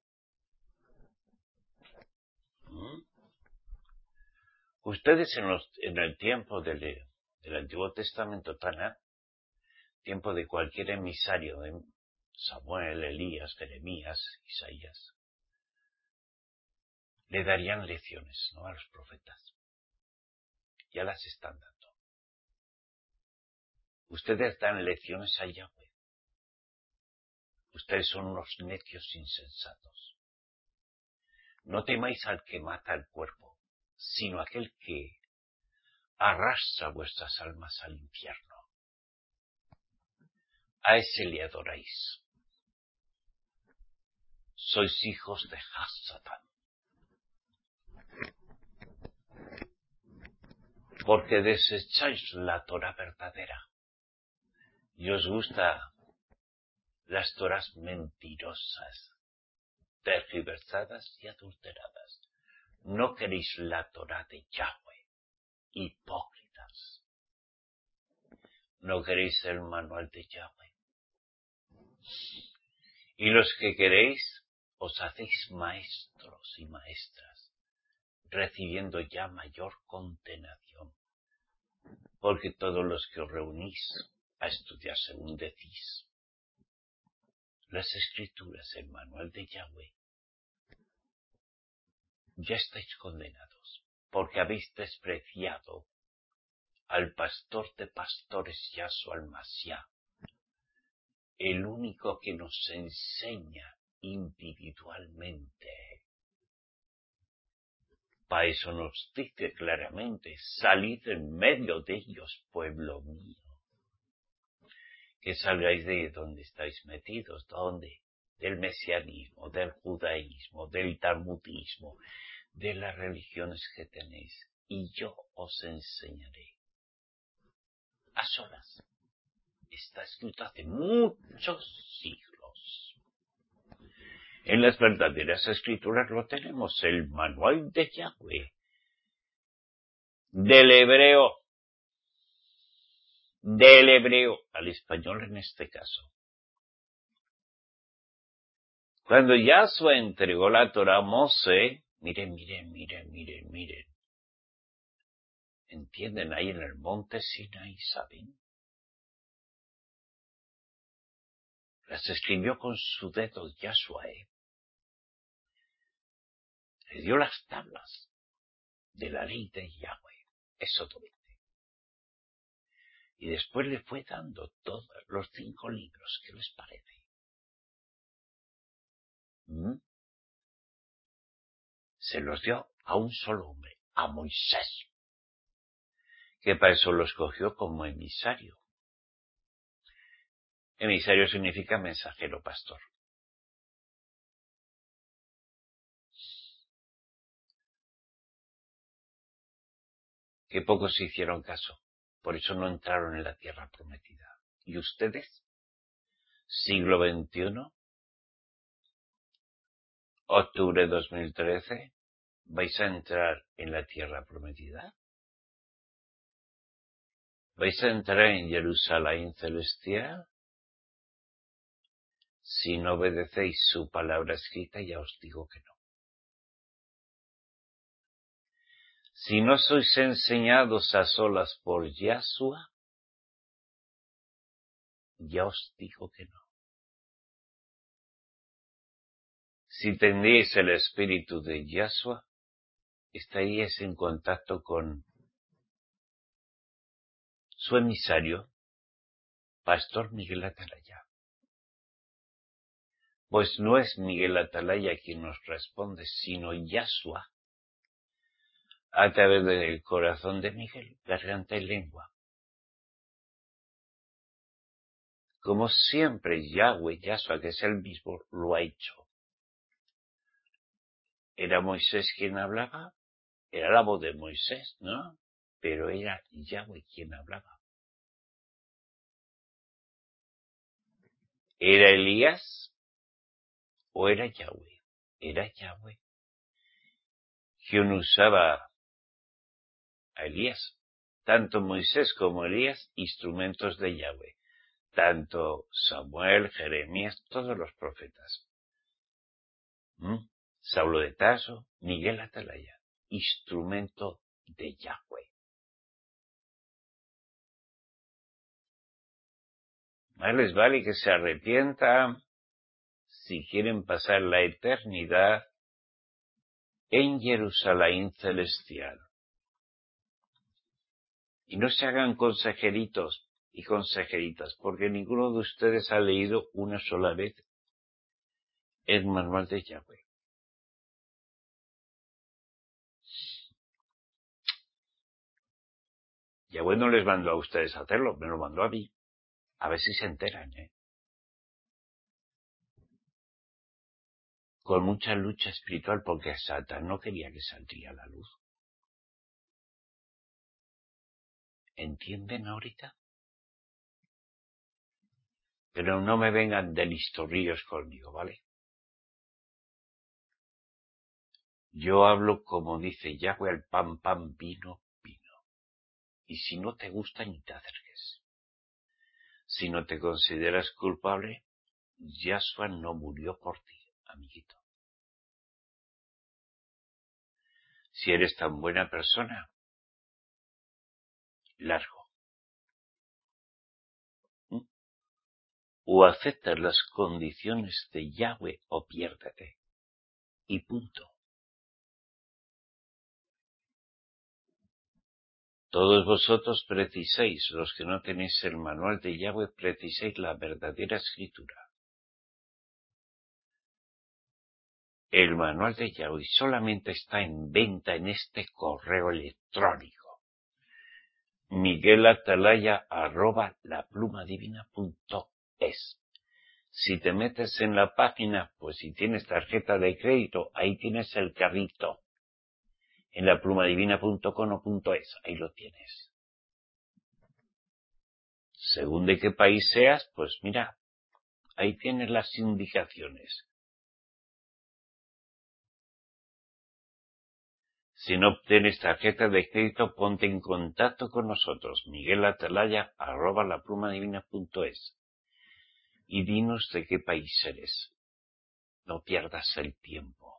¿Mm? Ustedes en, los, en el tiempo del, del Antiguo Testamento, Tana, tiempo de cualquier emisario, de Samuel, Elías, Jeremías, Isaías, le darían lecciones, ¿no?, a los profetas. Ya las están dando. Ustedes dan lecciones a Yahweh. Ustedes son unos necios insensatos. No temáis al que mata el cuerpo, sino aquel que arrastra vuestras almas al infierno. A ese le adoráis. Sois hijos de Hasatán. Porque desecháis la Torah verdadera. Y os gusta las Torahs mentirosas, tergiversadas y adulteradas. No queréis la Torah de Yahweh, hipócritas. No queréis el manual de Yahweh. Y los que queréis, os hacéis maestros y maestras, recibiendo ya mayor condenación. Porque todos los que os reunís a estudiar según decís las Escrituras, el manual de Yahweh, ya estáis condenados, porque habéis despreciado al pastor de pastores, Yahshua al Mashiach, el único que nos enseña individualmente. Para eso nos dice claramente: salid en medio de ellos, pueblo mío. Que salgáis de donde estáis metidos. ¿Dónde? Del mesianismo, del judaísmo, del talmudismo, de las religiones que tenéis. Y yo os enseñaré. A solas. Está escrito hace muchos siglos. En las verdaderas escrituras lo tenemos, el manual de Yahweh. Del hebreo. Del hebreo al español en este caso. Cuando Yahshua entregó la Torah a Moshe, miren, miren, miren, miren, miren. ¿Entienden? Ahí en el monte Sinai, ¿saben? Las escribió con su dedo Yahshua, ¿eh? Le dio las tablas de la ley de Yahweh. Eso todo. Y después le fue dando todos los cinco libros. ¿Qué les parece? ¿Mm? Se los dio a un solo hombre, a Moisés, que para eso lo escogió como emisario. Emisario significa mensajero, pastor. Que pocos hicieron caso. Por eso no entraron en la tierra prometida. ¿Y ustedes? Siglo veintiuno, octubre de dos mil trece, ¿vais a entrar en la tierra prometida? ¿Vais a entrar en Jerusalén celestial? Si no obedecéis su palabra escrita, ya os digo que no. Si no sois enseñados a solas por Yahshua, ya os digo que no. Si tendríais el espíritu de Yahshua, estaríais en contacto con su emisario, Pastor Miguel Atalaya. Pues no es Miguel Atalaya quien nos responde, sino Yahshua, a través del corazón de Miguel, garganta y lengua. Como siempre, Yahweh, Yahshua, que es el mismo, lo ha hecho. Era Moisés quien hablaba, era la voz de Moisés, ¿no? Pero era Yahweh quien hablaba. ¿Era Elías o era Yahweh? Era Yahweh quien usaba a Elías. Tanto Moisés como Elías, instrumentos de Yahweh. Tanto Samuel, Jeremías, todos los profetas. ¿Mm? Saulo de Tarso, Miguel Atalaya, instrumento de Yahweh. Más les vale que se arrepientan si quieren pasar la eternidad en Jerusalén celestial. Y no se hagan consejeritos y consejeritas, porque ninguno de ustedes ha leído una sola vez el manual de Yahweh. Yahweh no les mandó a ustedes a hacerlo, me lo mandó a mí. A ver si se enteran, ¿eh? Con mucha lucha espiritual, porque Satán no quería que saldría a la luz. ¿Entienden ahorita? Pero no me vengan de listorrillos conmigo, ¿vale? Yo hablo como dice Yahweh al pan, pan, vino, vino. Y si no te gusta, ni te acerques. Si no te consideras culpable, Yahshua no murió por ti, amiguito. Si eres tan buena persona, largo. ¿Mm? O aceptas las condiciones de Yahweh o piérdete. Y punto. Todos vosotros precisáis, los que no tenéis el manual de Yahweh, precisáis la verdadera escritura. El manual de Yahweh solamente está en venta en este correo electrónico. miguelatalaya arroba laplumadivina.es. Si te metes en la página, pues si tienes tarjeta de crédito, ahí tienes el carrito. En laplumadivina punto com o punto es, ahí lo tienes. Según de qué país seas, pues mira, ahí tienes las indicaciones. Si no obtienes tarjeta de crédito, ponte en contacto con nosotros, miguelatalaya arroba laplumadivina.es, y dinos de qué país eres. No pierdas el tiempo.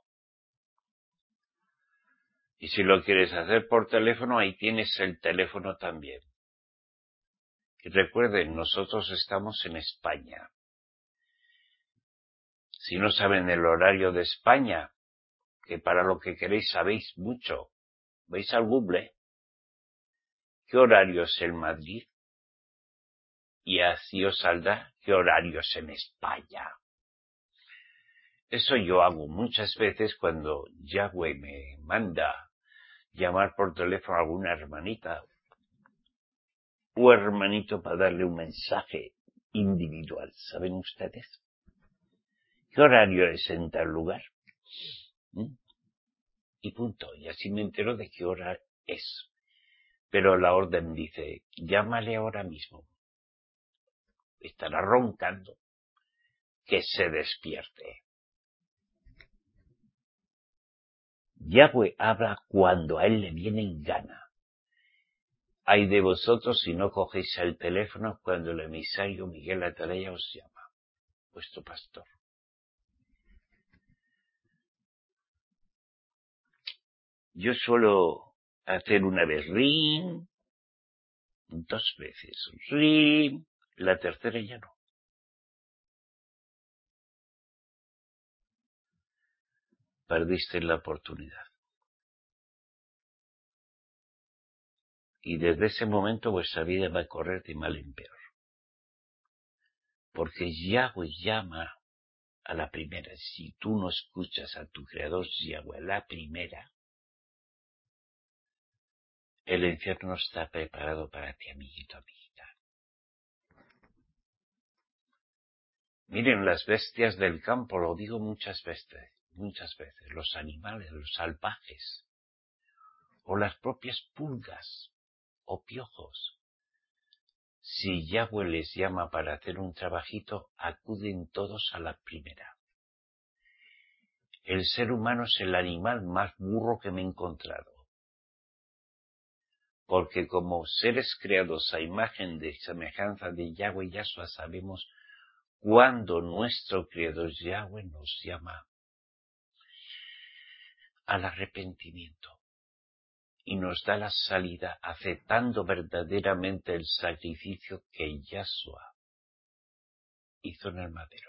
Y si lo quieres hacer por teléfono, ahí tienes el teléfono también. Y recuerden, nosotros estamos en España. Si no saben el horario de España, que para lo que queréis sabéis mucho, vais al Google, ¿qué horario es en Madrid? Y así os saldrá qué horario es en España. Eso yo hago muchas veces cuando Yahweh me manda llamar por teléfono a alguna hermanita o hermanito para darle un mensaje individual. ¿Saben ustedes qué horario es en tal lugar? ¿Mm? Y punto. Y así me entero de qué hora es. Pero la orden dice, llámale ahora mismo. Estará roncando. Que se despierte. Yahweh habla cuando a él le viene en gana. Ay de vosotros si no cogéis el teléfono cuando el emisario Miguel Atalaya os llama, vuestro pastor. Yo suelo hacer una vez ring, dos veces ring, la tercera ya no. Perdiste la oportunidad. Y desde ese momento vuestra vida va a correr de mal en peor. Porque Yahweh llama a la primera. Si tú no escuchas a tu Creador Yahweh a la primera, el infierno está preparado para ti, amiguito, amiguita. Miren, las bestias del campo, lo digo muchas veces, muchas veces, los animales, los salvajes, o las propias pulgas, o piojos. Si Yahweh les llama para hacer un trabajito, acuden todos a la primera. El ser humano es el animal más burro que me he encontrado. Porque como seres creados a imagen de semejanza de Yahweh y Yahshua sabemos cuando nuestro Creador Yahweh nos llama al arrepentimiento y nos da la salida aceptando verdaderamente el sacrificio que Yahshua hizo en el madero.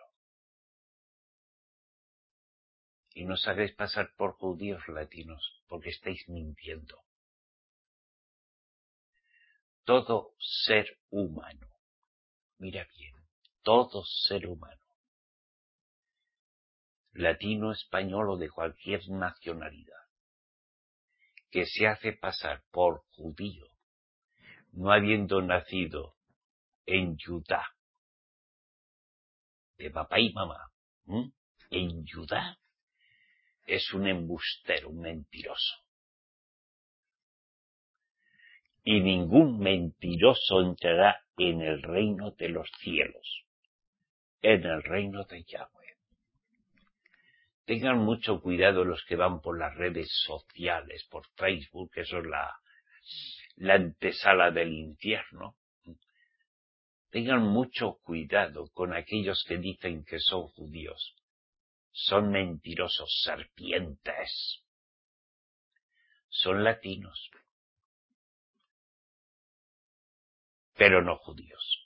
Y no os hagáis pasar por judíos latinos, porque estáis mintiendo. Todo ser humano, mira bien, todo ser humano, latino, español o de cualquier nacionalidad, que se hace pasar por judío, no habiendo nacido en Judá, de papá y mamá, ¿m? en Judá, es un embustero, un mentiroso. Y ningún mentiroso entrará en el reino de los cielos, en el reino de Yahweh. Tengan mucho cuidado los que van por las redes sociales, por Facebook, eso es la, la antesala del infierno. Tengan mucho cuidado con aquellos que dicen que son judíos. Son mentirosos, serpientes. Son latinos, pero no judíos.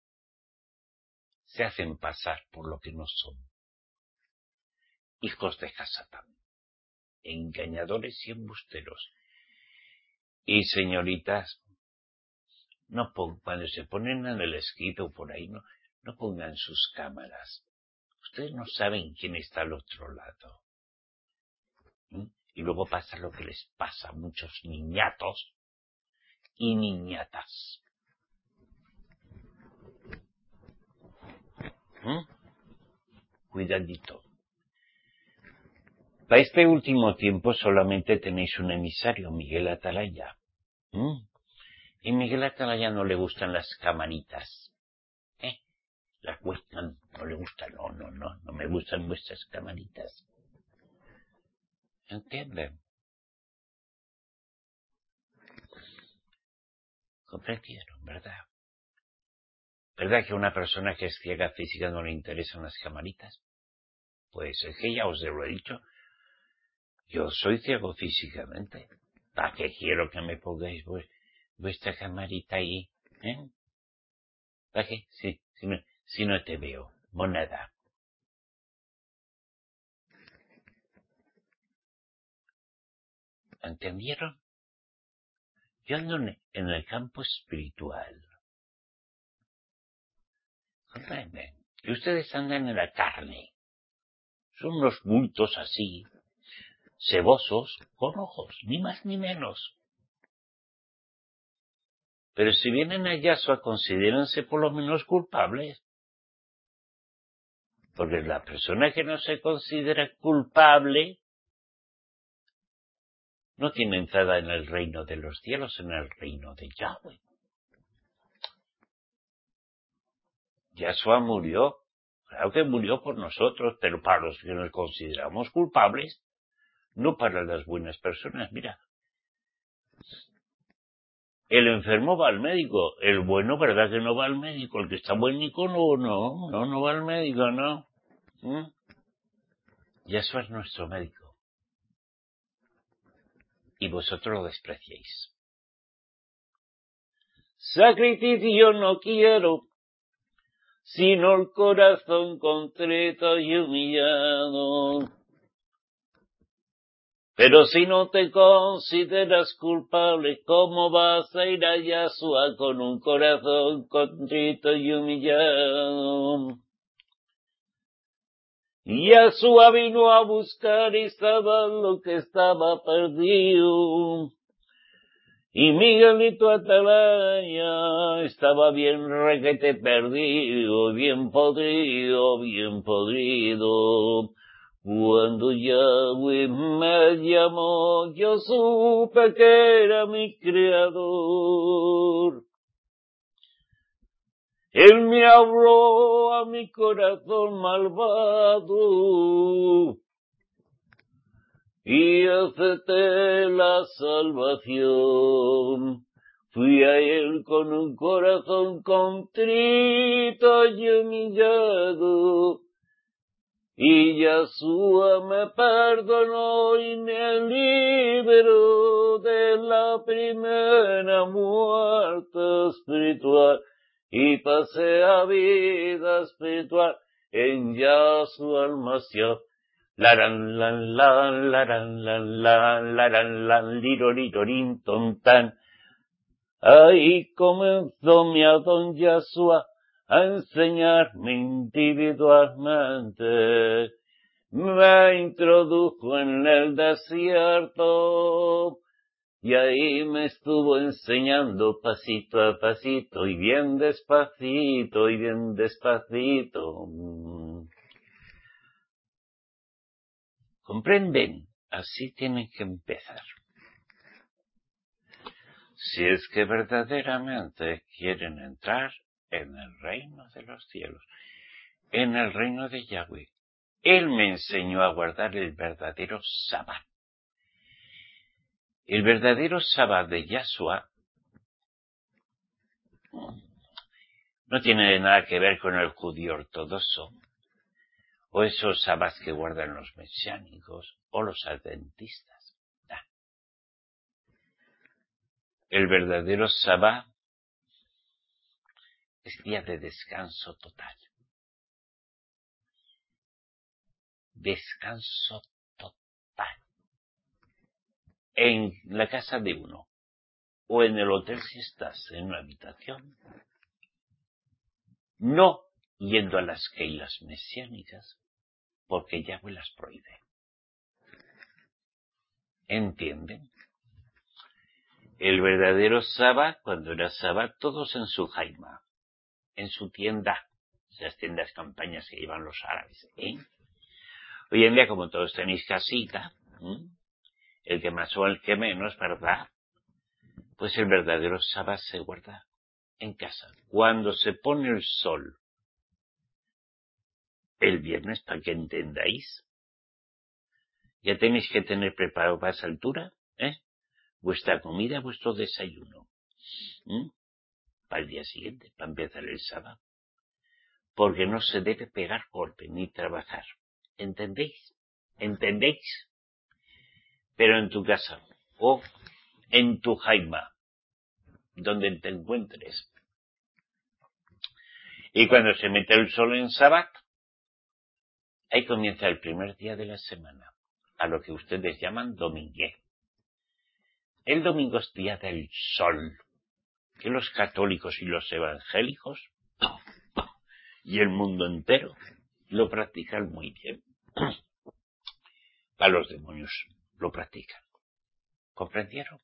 Se hacen pasar por lo que no son. Hijos de Hasatán, engañadores y embusteros. Y señoritas, no pongan, cuando se ponen en el esquito por ahí, no, no pongan sus cámaras. Ustedes no saben quién está al otro lado. ¿Mm? Y luego pasa lo que les pasa a muchos niñatos y niñatas. ¿Mm? Cuidadito. Para este último tiempo solamente tenéis un emisario, Miguel Atalaya. ¿Mm? Y Miguel Atalaya no le gustan las camaritas. ¿Eh? Las webcam no le gustan. No, no, no. No me gustan vuestras camaritas. ¿Entienden? Comprendieron, ¿verdad? ¿Verdad que a una persona que es ciega física no le interesan las camaritas? Pues es que ya os lo he dicho. Yo soy ciego físicamente. ¿Para qué quiero que me pongáis vuestra camarita ahí? ¿Eh? ¿Para qué? Sí, si no, si no te veo, moneda. ¿Entendieron? Yo ando en el campo espiritual. ¿Comprenden? Y ustedes andan en la carne. Son unos bultos así, cebosos, con ojos, ni más ni menos. Pero si vienen a Yahshua, considérense por lo menos culpables. Porque la persona que no se considera culpable no tiene entrada en el reino de los cielos, en el reino de Yahweh. Yahshua murió, claro que murió por nosotros, pero para los que nos consideramos culpables, no para las buenas personas. Mira, el enfermo va al médico, el bueno, ¿verdad que no va al médico? El que está buenico, no, no, no, no va al médico, no. ¿Mm? Yahshua es nuestro médico. Y vosotros lo despreciáis. Sacrificio no quiero, sino el corazón contrito y humillado. Pero si no te consideras culpable, ¿cómo vas a ir a Yahshua con un corazón contrito y humillado? Yahshua vino a buscar y salvar lo que estaba perdido. Y Miguelito Atalaya estaba bien requete perdido, bien podrido, bien podrido. Cuando Yahweh me llamó, yo supe que era mi creador. Él me habló a mi corazón malvado y acepté la salvación. Fui a Él con un corazón contrito y humillado, y Yahshua me perdonó y me liberó de la primera muerte espiritual, y pasé a vida espiritual en Yahshua el Mashiach. Laran, lan, lan, laran, lan, lan, laran, lan, lirorirorin, tontan. Ahí comenzó mi Adón Yahshua a enseñarme individualmente. Me introdujo en el desierto y ahí me estuvo enseñando pasito a pasito y bien despacito y bien despacito. ¿Comprenden? Así tienen que empezar. Si es que verdaderamente quieren entrar en el reino de los cielos, en el reino de Yahweh. Él me enseñó a guardar el verdadero Sabbat. El verdadero Sabbat de Yahshua no tiene nada que ver con el judío ortodoxo, o esos sabbats que guardan los mesiánicos, o los adventistas. Nah. El verdadero Sabbat es día de descanso total. Descanso total. En la casa de uno, o en el hotel si estás en una habitación, no yendo a las keilas mesiánicas, porque Yahweh las prohíbe. ¿Entienden? El verdadero Sabbat, cuando era Sabbat, todos en su jaima, en su tienda, esas tiendas campañas que llevan los árabes, ¿eh? Hoy en día, como todos tenéis casita, ¿eh? El que más o el que menos, ¿verdad? Pues el verdadero Sabbat se guarda en casa. Cuando se pone el sol, el viernes, para que entendáis, ya tenéis que tener preparado para esa altura, ¿eh? Vuestra comida, vuestro desayuno, ¿eh? Para el día siguiente, para empezar el sábado. Porque no se debe pegar golpe ni trabajar. ¿Entendéis? ¿Entendéis? Pero en tu casa o en tu jaima, donde te encuentres. Y cuando se mete el sol en Sabbat, ahí comienza el primer día de la semana, a lo que ustedes llaman domingué. El domingo es día del sol, que los católicos y los evangélicos y el mundo entero lo practican muy bien. Para los demonios lo practican. ¿Comprendieron?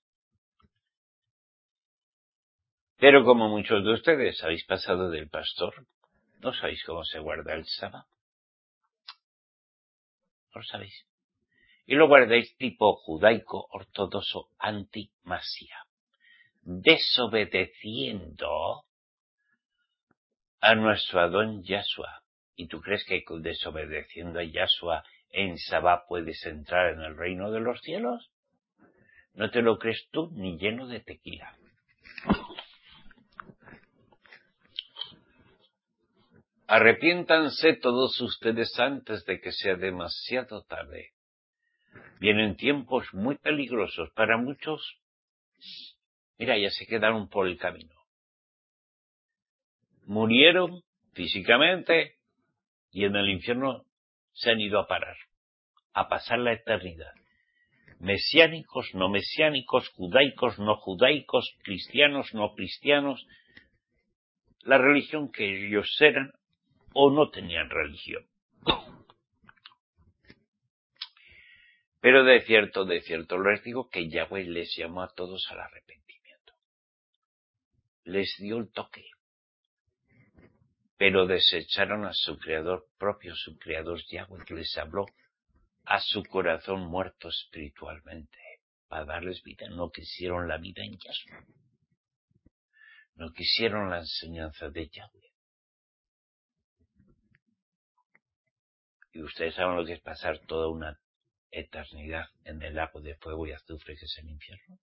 Pero como muchos de ustedes habéis pasado del pastor, ¿no sabéis cómo se guarda el sábado? ¿No lo sabéis? Y lo guardáis tipo judaico ortodoxo anti-masía, desobedeciendo a nuestro Adón Yahshua. ¿Y tú crees que desobedeciendo a Yahshua en Sabá puedes entrar en el reino de los cielos? No te lo crees tú ni lleno de tequila. Arrepiéntanse todos ustedes antes de que sea demasiado tarde. Vienen tiempos muy peligrosos para muchos. Mira, ya se quedaron por el camino. Murieron físicamente y en el infierno se han ido a parar, a pasar la eternidad. mesiánicos, no mesiánicos, judaicos, no judaicos, cristianos, no cristianos, la religión que ellos eran o no tenían religión. Pero de cierto, de cierto les digo que Yahweh les llamó a todos al arrepentimiento. Les dio el toque. Pero desecharon a su creador propio, su creador Yahweh, que les habló a su corazón muerto espiritualmente para darles vida. No quisieron la vida en Yahshua. No quisieron la enseñanza de Yahweh. Y ustedes saben lo que es pasar toda una eternidad en el lago de fuego y azufre que es el infierno.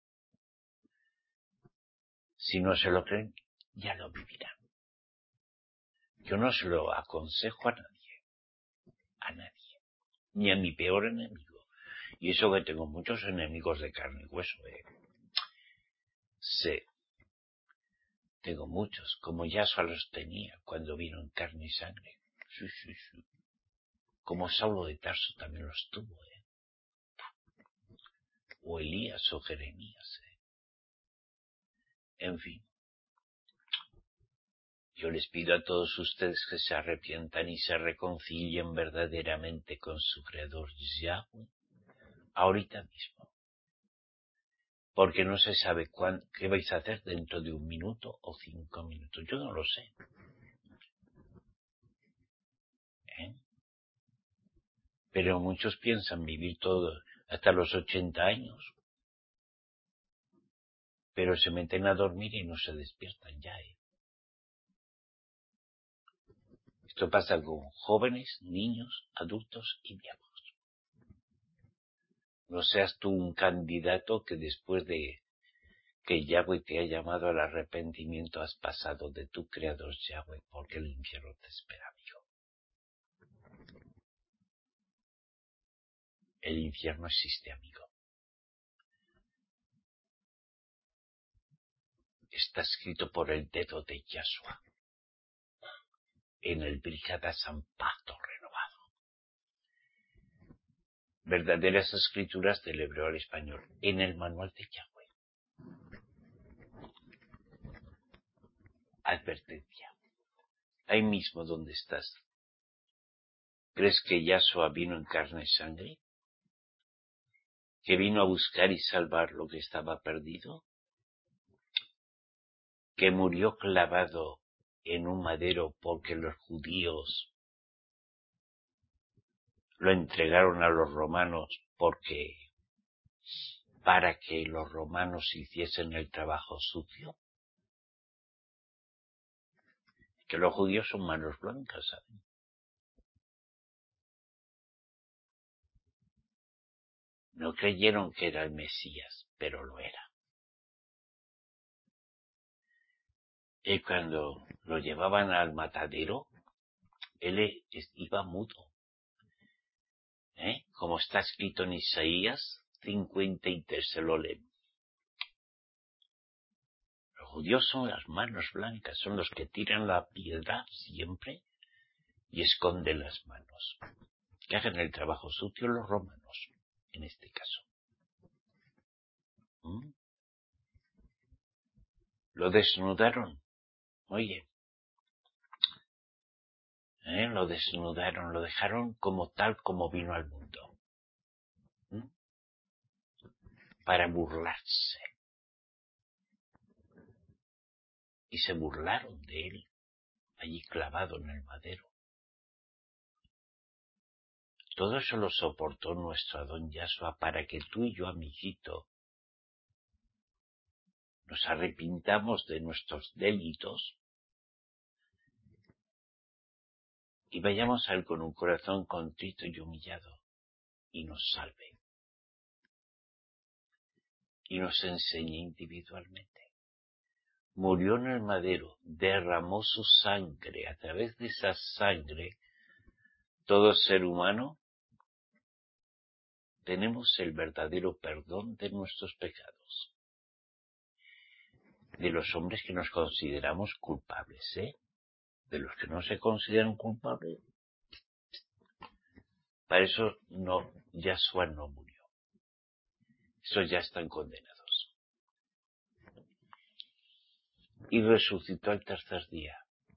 Si no se lo creen, ya lo vivirán. Yo no se lo aconsejo a nadie, a nadie, ni a mi peor enemigo. Y eso que tengo muchos enemigos de carne y hueso, eh. Sé, tengo muchos, como Yahshua los tenía cuando vino en carne y sangre. Sí, sí, sí. Como Saulo de Tarso también los tuvo, eh. O Elías o Jeremías, eh. En fin. Yo les pido a todos ustedes que se arrepientan y se reconcilien verdaderamente con su Creador Yahweh, ahorita mismo. Porque no se sabe cuándo, qué vais a hacer dentro de un minuto o cinco minutos. Yo no lo sé. ¿Eh? Pero muchos piensan vivir todo hasta los ochenta años. Pero se meten a dormir y no se despiertan ya, ¿eh? Esto pasa con jóvenes, niños, adultos y viejos. No seas tú un candidato que después de que Yahweh te ha llamado al arrepentimiento has pasado de tu creador Yahweh, porque el infierno te espera, amigo. El infierno existe, amigo. Está escrito por el dedo de Yahshua en el Brihad San Pacto renovado. Verdaderas escrituras del hebreo al español en el manual de Yahweh. Advertencia. Ahí mismo donde estás. ¿Crees que Yahshua vino en carne y sangre? ¿Que vino a buscar y salvar lo que estaba perdido? ¿Que murió clavado en un madero porque los judíos lo entregaron a los romanos porque para que los romanos hiciesen el trabajo sucio? Que los judíos son manos blancas, ¿saben? No creyeron que era el Mesías, pero lo era. Y cuando lo llevaban al matadero, él iba mudo. ¿Eh? Como está escrito en Isaías cincuenta y tres, se lo leen. Los judíos son las manos blancas, son los que tiran la piedra siempre y esconden las manos. Que hagan el trabajo sucio los romanos, en este caso. ¿Mm? Lo desnudaron. Oye, ¿eh? Lo desnudaron, lo dejaron como tal como vino al mundo. ¿Mm? Para burlarse. Y se burlaron de él, allí clavado en el madero. Todo eso lo soportó nuestro Adón Yahshua para que tú y yo, amiguito, nos arrepintamos de nuestros delitos y vayamos a él con un corazón contrito y humillado y nos salve y nos enseñe individualmente. Murió en el madero, derramó su sangre. A través de esa sangre, todo ser humano tenemos el verdadero perdón de nuestros pecados. De los hombres que nos consideramos culpables, ¿eh? De los que no se consideran culpables. Para eso no, Yahshua no murió. estos ya están condenados. Y resucitó al tercer día.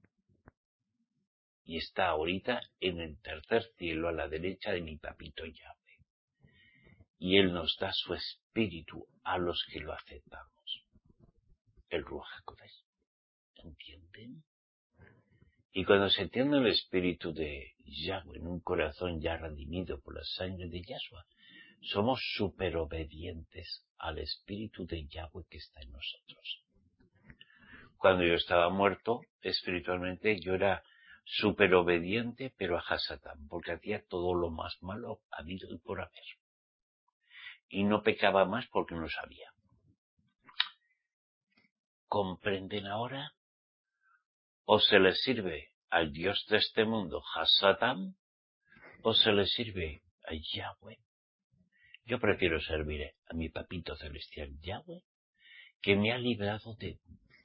Y está ahorita en el tercer cielo a la derecha de mi papito Yahweh. Y Él nos da su espíritu a los que lo aceptamos. El Ruach HaKodesh. ¿Entienden? Y cuando se entiende el espíritu de Yahweh en un corazón ya redimido por la sangre de Yahshua, somos súper obedientes al espíritu de Yahweh que está en nosotros. Cuando yo estaba muerto, espiritualmente, yo era súper obediente, pero a Hasatán, porque hacía todo lo más malo habido y por haber. Y no pecaba más porque no sabía. ¿Comprenden ahora? O se le sirve al Dios de este mundo, Hasatán, o se le sirve a Yahweh. Yo prefiero servir a mi papito celestial Yahweh, que me ha librado de,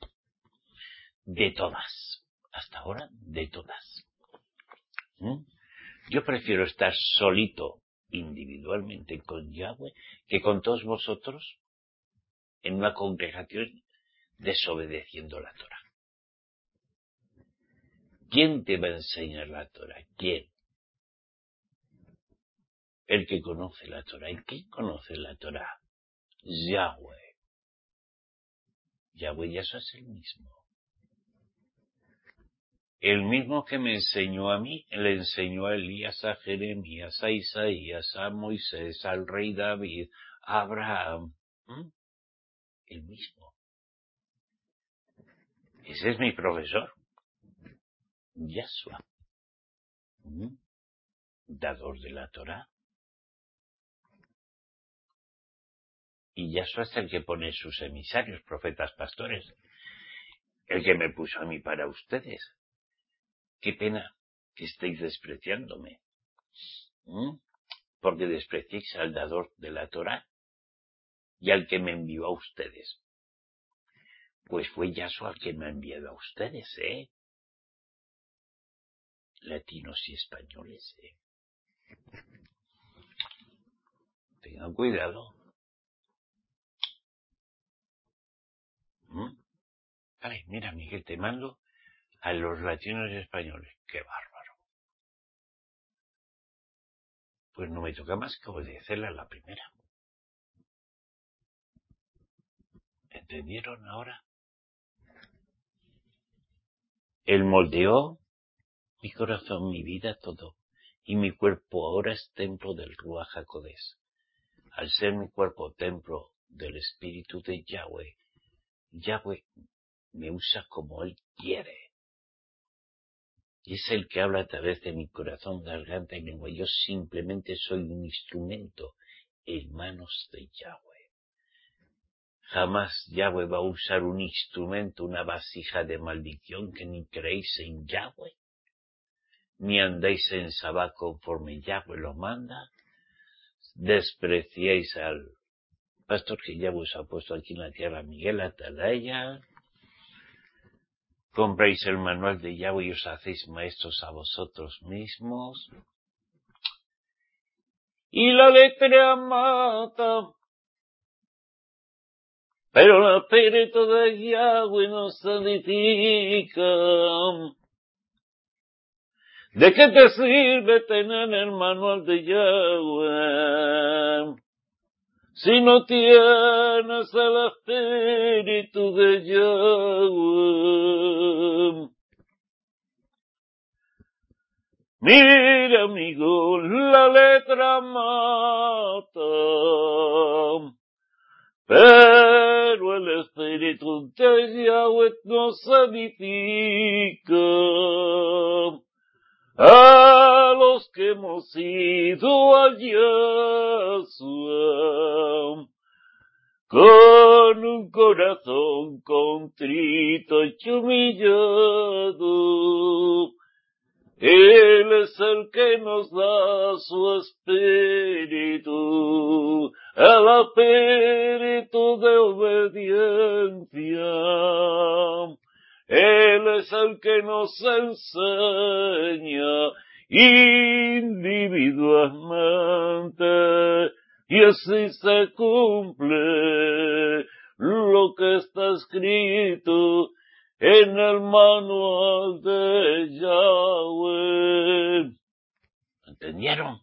de todas. Hasta ahora, de todas. ¿Mm? Yo prefiero estar solito, individualmente, con Yahweh, que con todos vosotros, en una congregación, desobedeciendo la Torah. ¿Quién te va a enseñar la Torah? ¿Quién? El que conoce la Torah. ¿Y quién conoce la Torah? Yahweh. Yahweh Yahshua es el mismo. El mismo que me enseñó a mí, le enseñó a Elías, a Jeremías, a Isaías, a Moisés, al rey David, a Abraham. ¿Mm? El mismo. Ese es mi profesor. Yahshua. ¿Mm? Dador de la Torah. Y Yahshua es el que pone sus emisarios, profetas, pastores. El que me puso a mí para ustedes. Qué pena que estéis despreciándome. ¿Mm? Porque despreciéis al dador de la Torah y al que me envió a ustedes. Pues fue Yahshua el que me ha enviado a ustedes, ¿eh? Latinos y españoles, ¿eh? Tengan cuidado. ¿Mm? Vale, mira, Miguel, te mando a los latinos y españoles. ¡Qué bárbaro! Pues no me toca más que obedecerle a la primera. ¿Entendieron ahora? Él moldeó mi corazón, mi vida, todo. Y mi cuerpo ahora es templo del Ruach HaKodesh. Al ser mi cuerpo templo del espíritu de Yahweh, Yahweh me usa como Él quiere. Y es el que habla a través de mi corazón, garganta y lengua. Yo simplemente soy un instrumento en manos de Yahweh. Jamás Yahweh va a usar un instrumento, una vasija de maldición, que ni creéis en Yahweh, ni andéis en Sabá conforme Yahweh lo manda. Despreciéis al pastor que Yahweh os ha puesto aquí en la tierra, Miguel Atalaya. Compréis el manual de Yahweh y os hacéis maestros a vosotros mismos. Y la letra mata, pero el espíritu de Yahweh nos santifica. ¿De qué te sirve tener el manual de Yahweh si no tienes el espíritu de Yahweh? Mira, amigo, la letra mata, pero el espíritu de Yahweh nos edifica. A los que hemos ido a Yahshua con un corazón contrito y humillado, Él es el que nos da su espíritu, el espíritu de obediencia. Él es el que nos enseña individualmente y así se cumple lo que está escrito en el manual de Yahweh. ¿Entendieron?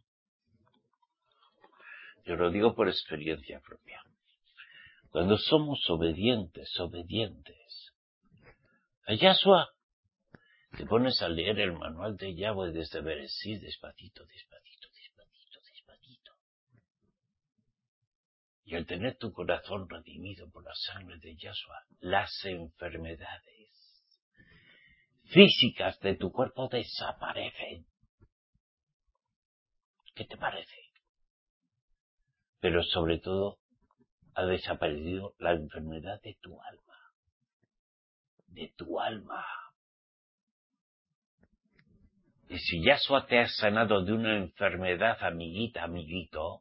Yo lo digo por experiencia propia. Cuando somos obedientes, obedientes a Yahshua, te pones a leer el manual de Yahweh desde Bereshit, despacito, despacito, despacito, despacito. Y al tener tu corazón redimido por la sangre de Yahshua, las enfermedades físicas de tu cuerpo desaparecen. ¿Qué te parece? Pero sobre todo, ha desaparecido la enfermedad de tu alma. De tu alma. Y si Yahshua te ha sanado de una enfermedad, amiguita, amiguito,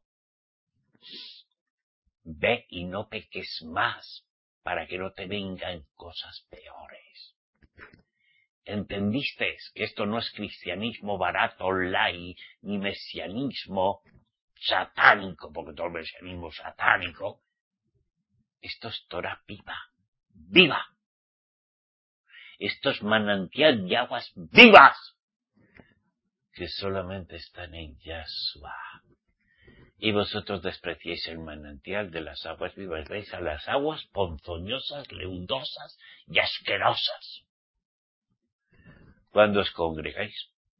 ve y no peques más para que no te vengan cosas peores. ¿Entendiste que esto no es cristianismo barato, light, ni mesianismo satánico, porque todo el mesianismo es satánico? Esto es Torah viva, viva. Esto es manantial de aguas vivas, que solamente están en Yahshua. Y vosotros despreciáis el manantial de las aguas vivas. Veis a las aguas ponzoñosas, leudosas y asquerosas. Cuando os congregáis,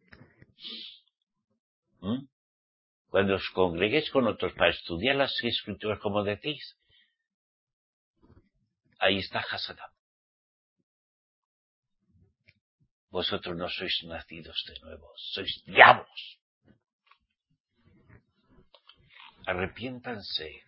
¿Mm? cuando os congreguéis con otros para estudiar las escrituras, como decís, ahí está Hasadam. Vosotros no sois nacidos de nuevo, sois diablos. Arrepiéntanse.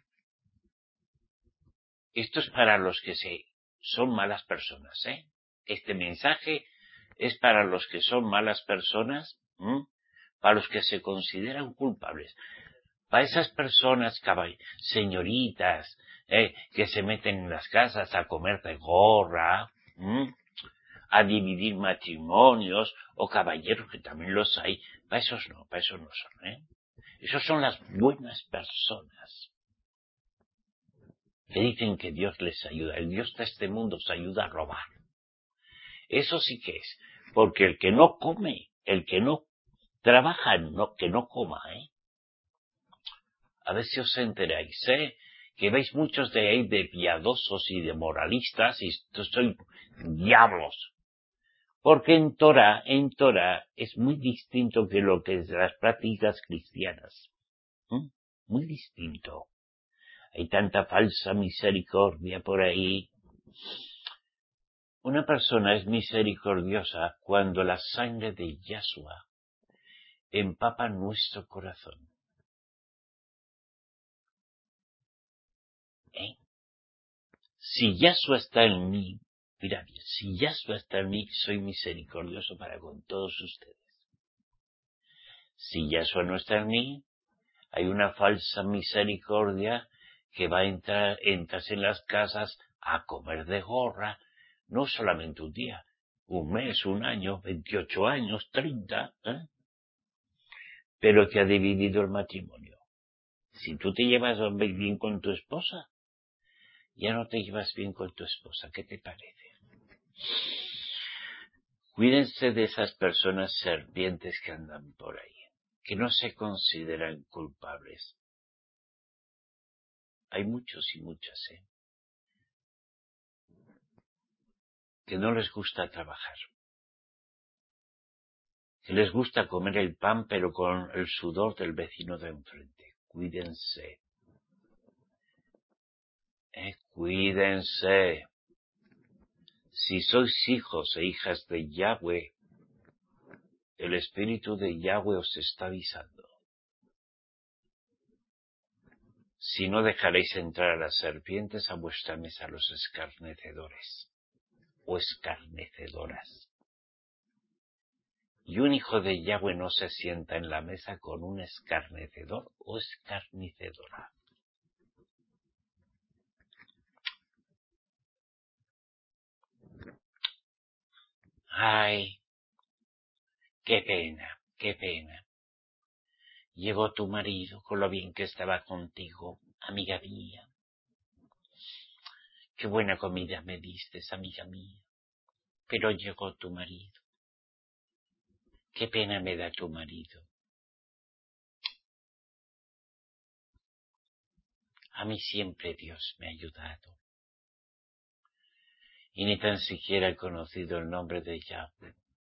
Esto es para los que se, son malas personas, ¿eh? Este mensaje es para los que son malas personas, ¿m? Para los que se consideran culpables. Para esas personas, caball- señoritas, ¿eh? que se meten en las casas a comer de gorra, ¿m? a dividir matrimonios, o caballeros que también los hay. Para esos no, para esos no son, ¿eh? Esos son las buenas personas que dicen que Dios les ayuda. El Dios de este mundo os ayuda a robar. Eso sí que es, porque el que no come, el que no trabaja, no, que no coma, ¿eh? A ver si os enteráis, ¿eh? Que veis muchos de ahí de piadosos y de moralistas, y estos son diablos. Porque en Torah, en Torah es muy distinto que lo que es las prácticas cristianas. ¿Mm? Muy distinto. Hay tanta falsa misericordia por ahí. Una persona es misericordiosa cuando la sangre de Yahshua empapa nuestro corazón. ¿Eh? Si Yahshua está en mí, mira bien, si Yahshua está en mí, soy misericordioso para con todos ustedes. Si Yahshua no está en mí, hay una falsa misericordia que va a entrar, entras en las casas a comer de gorra, no solamente un día, un mes, un año, veintiocho años, treinta, ¿eh? Pero te ha dividido el matrimonio. Si tú te llevas bien con tu esposa, ya no te llevas bien con tu esposa. ¿Qué te parece? Cuídense de esas personas serpientes que andan por ahí, que no se consideran culpables. Hay muchos y muchas, ¿eh? Que no les gusta trabajar. Que les gusta comer el pan, pero con el sudor del vecino de enfrente. Cuídense. Eh, cuídense. Si sois hijos e hijas de Yahweh, el Espíritu de Yahweh os está avisando. Si no dejaréis entrar a las serpientes a vuestra mesa, los escarnecedores o escarnecedoras. Y un hijo de Yahweh no se sienta en la mesa con un escarnecedor o escarnecedora. Ay, qué pena, qué pena. Llegó tu marido con lo bien que estaba contigo, amiga mía. Qué buena comida me diste, amiga mía. Pero llegó tu marido. Qué pena me da tu marido. A mí siempre Dios me ha ayudado. Y ni tan siquiera he conocido el nombre de Yahweh.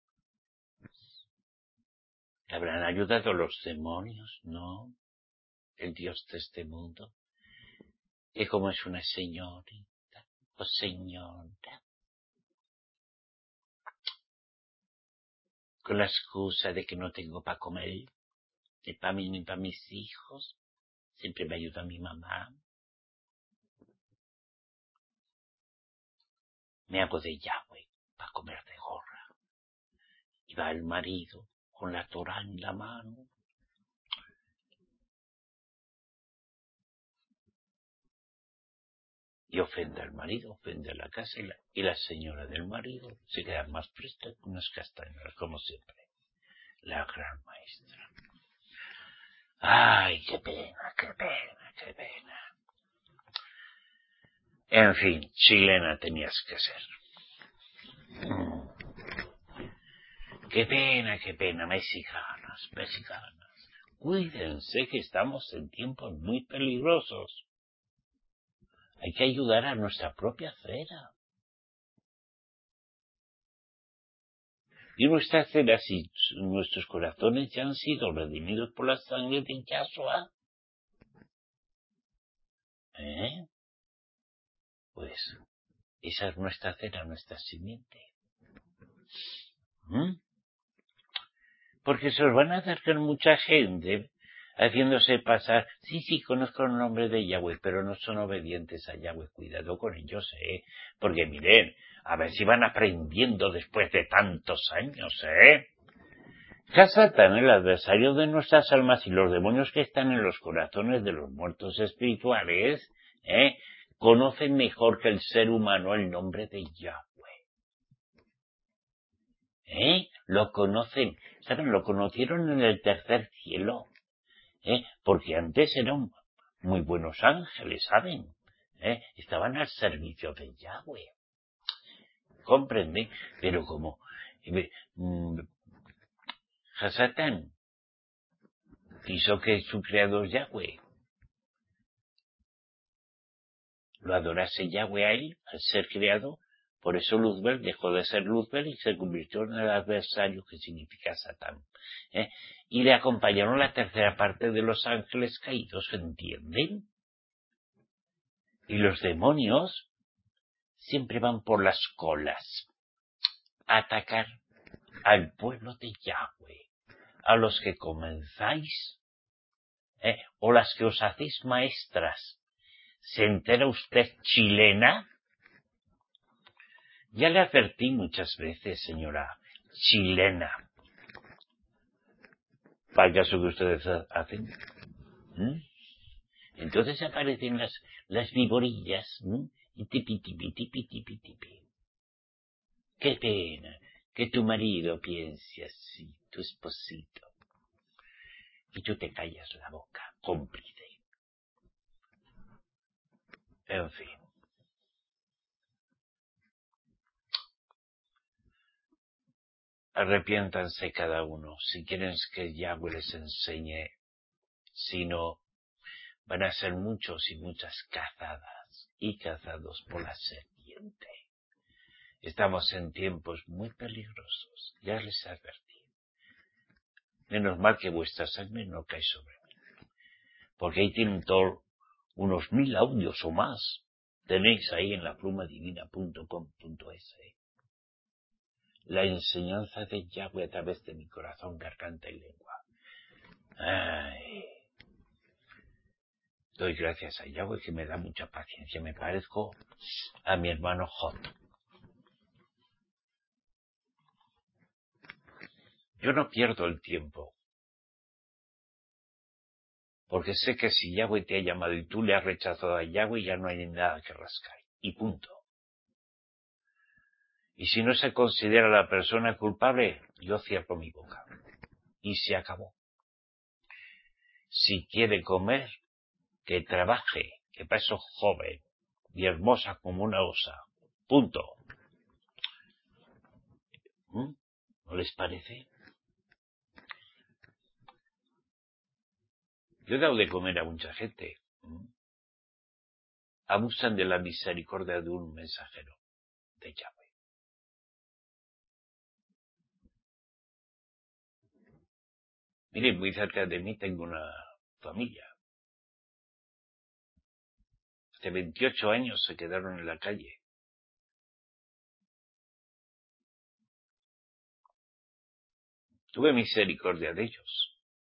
¿Le habrán ayudado los demonios? No. El Dios de este mundo. Y como es una señorita o señora, con la excusa de que no tengo para comer, ni para mí ni para mis hijos, siempre me ayuda mi mamá. Me hago de Yahweh para comer de gorra. Y va el marido con la Torá en la mano. Y ofende al marido, ofende a la casa y la, y la señora del marido se queda más presta que unas castañas, como siempre. La gran maestra. ¡Ay, qué pena, qué pena, qué pena! En fin, chilena tenías que ser. Mm. Qué pena, qué pena, mexicanas, mexicanas. Cuídense que estamos en tiempos muy peligrosos. Hay que ayudar a nuestra propia cera. Y nuestra cera, si nuestros corazones ya han sido redimidos por la sangre de Yahshua, ¿eh? Pues esa es nuestra cera, nuestra simiente. ¿Mm? Porque se os van a acercar mucha gente haciéndose pasar. Sí, sí, conozco el nombre de Yahweh, pero no son obedientes a Yahweh. Cuidado con ellos, ¿eh? Porque miren, a ver si van aprendiendo después de tantos años, ¿eh? Satán, el adversario de nuestras almas, y los demonios que están en los corazones de los muertos espirituales, ¿eh? Conocen mejor que el ser humano el nombre de Yahweh. ¿Eh? Lo conocen, ¿saben? Lo conocieron en el tercer cielo, ¿eh? Porque antes eran muy buenos ángeles, ¿saben? ¿Eh? Estaban al servicio de Yahweh. ¿Comprende? Pero como eh, mmm, Hasatán quiso que su creador Yahweh lo adorase Yahweh a él, al ser creado, por eso Luzbel dejó de ser Luzbel y se convirtió en el adversario que significa Satán. ¿Eh? Y le acompañaron la tercera parte de los ángeles caídos, ¿entienden? Y los demonios siempre van por las colas a atacar al pueblo de Yahweh, a los que comenzáis, ¿eh? O las que os hacéis maestras. ¿Se entera usted, chilena? Ya le advertí muchas veces, señora chilena, para el caso que ustedes hacen. ¿Mm? Entonces aparecen las, las viborillas, ¿Mm? y tipi, tipi, tipi, tipi, tipi. Qué pena que tu marido piense así, tu esposito, y tú te callas la boca, cómplice. En fin. Arrepiéntanse cada uno, si quieren que Yahweh les enseñe, si no, van a ser muchos y muchas cazadas y cazados por la serpiente. Estamos en tiempos muy peligrosos, ya les advertí. Menos mal que vuestra sangre no cae sobre mí, porque ahí tienen todos unos mil audios o más. Tenéis ahí en la pluma divina punto com punto es la enseñanza de Yahweh a través de mi corazón, garganta y lengua. Ay. Doy gracias a Yahweh que me da mucha paciencia. Me parezco a mi hermano Job. Yo no pierdo el tiempo, porque sé que si Yahweh te ha llamado y tú le has rechazado a Yahweh, ya no hay nada que rascar. Y punto. Y si no se considera la persona culpable, yo cierro mi boca. Y se acabó. Si quiere comer, que trabaje, que para eso es joven y hermosa como una osa. Punto. ¿Mm? ¿No les parece? Yo he dado de comer a mucha gente. ¿Mm? Abusan de la misericordia de un mensajero de Yahweh. Miren, muy cerca de mí tengo una familia. Hace veintiocho años se quedaron en la calle. Tuve misericordia de ellos.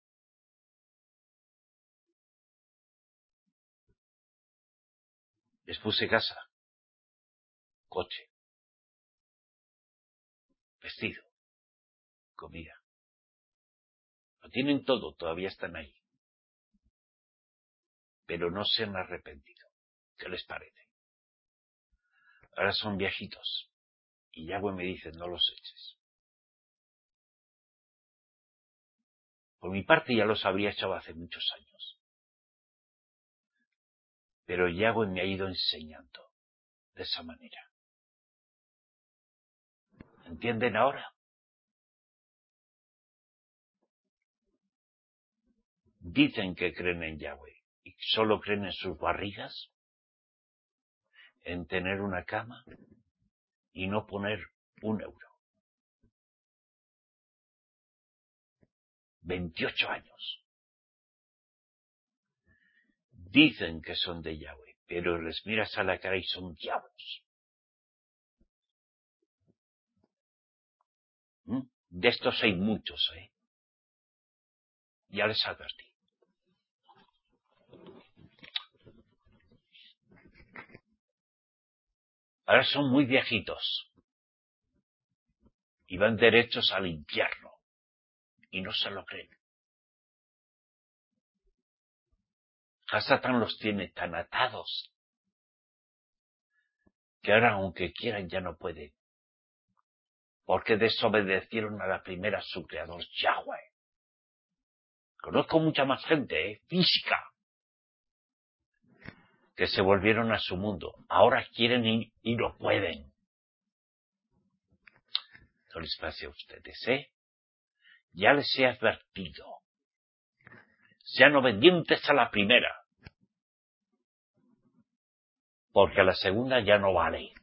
Les puse casa, coche, vestido, comida. Lo tienen todo, todavía están ahí. Pero no se han arrepentido. ¿Qué les parece? Ahora son viejitos. Y Yahweh me dice, no los eches. Por mi parte ya los habría echado hace muchos años. Pero Yahweh me ha ido enseñando de esa manera. ¿Entienden ahora? Dicen que creen en Yahweh y solo creen en sus barrigas, en tener una cama y no poner un euro. veintiocho años. Dicen que son de Yahweh, pero les miras a la cara y son diablos. ¿Mm? De estos hay muchos, ¿eh? Ya les advertí. Ahora son muy viejitos y van derechos al infierno y no se lo creen. A Satán los tiene tan atados que ahora aunque quieran ya no pueden, porque desobedecieron a la primera a su creador Yahweh. Conozco mucha más gente, ¿eh? Física, que se volvieron a su mundo. Ahora quieren ir y no pueden. No les pase a ustedes, ¿eh? Ya les he advertido. Sean obedientes a la primera, porque a la segunda ya no vale.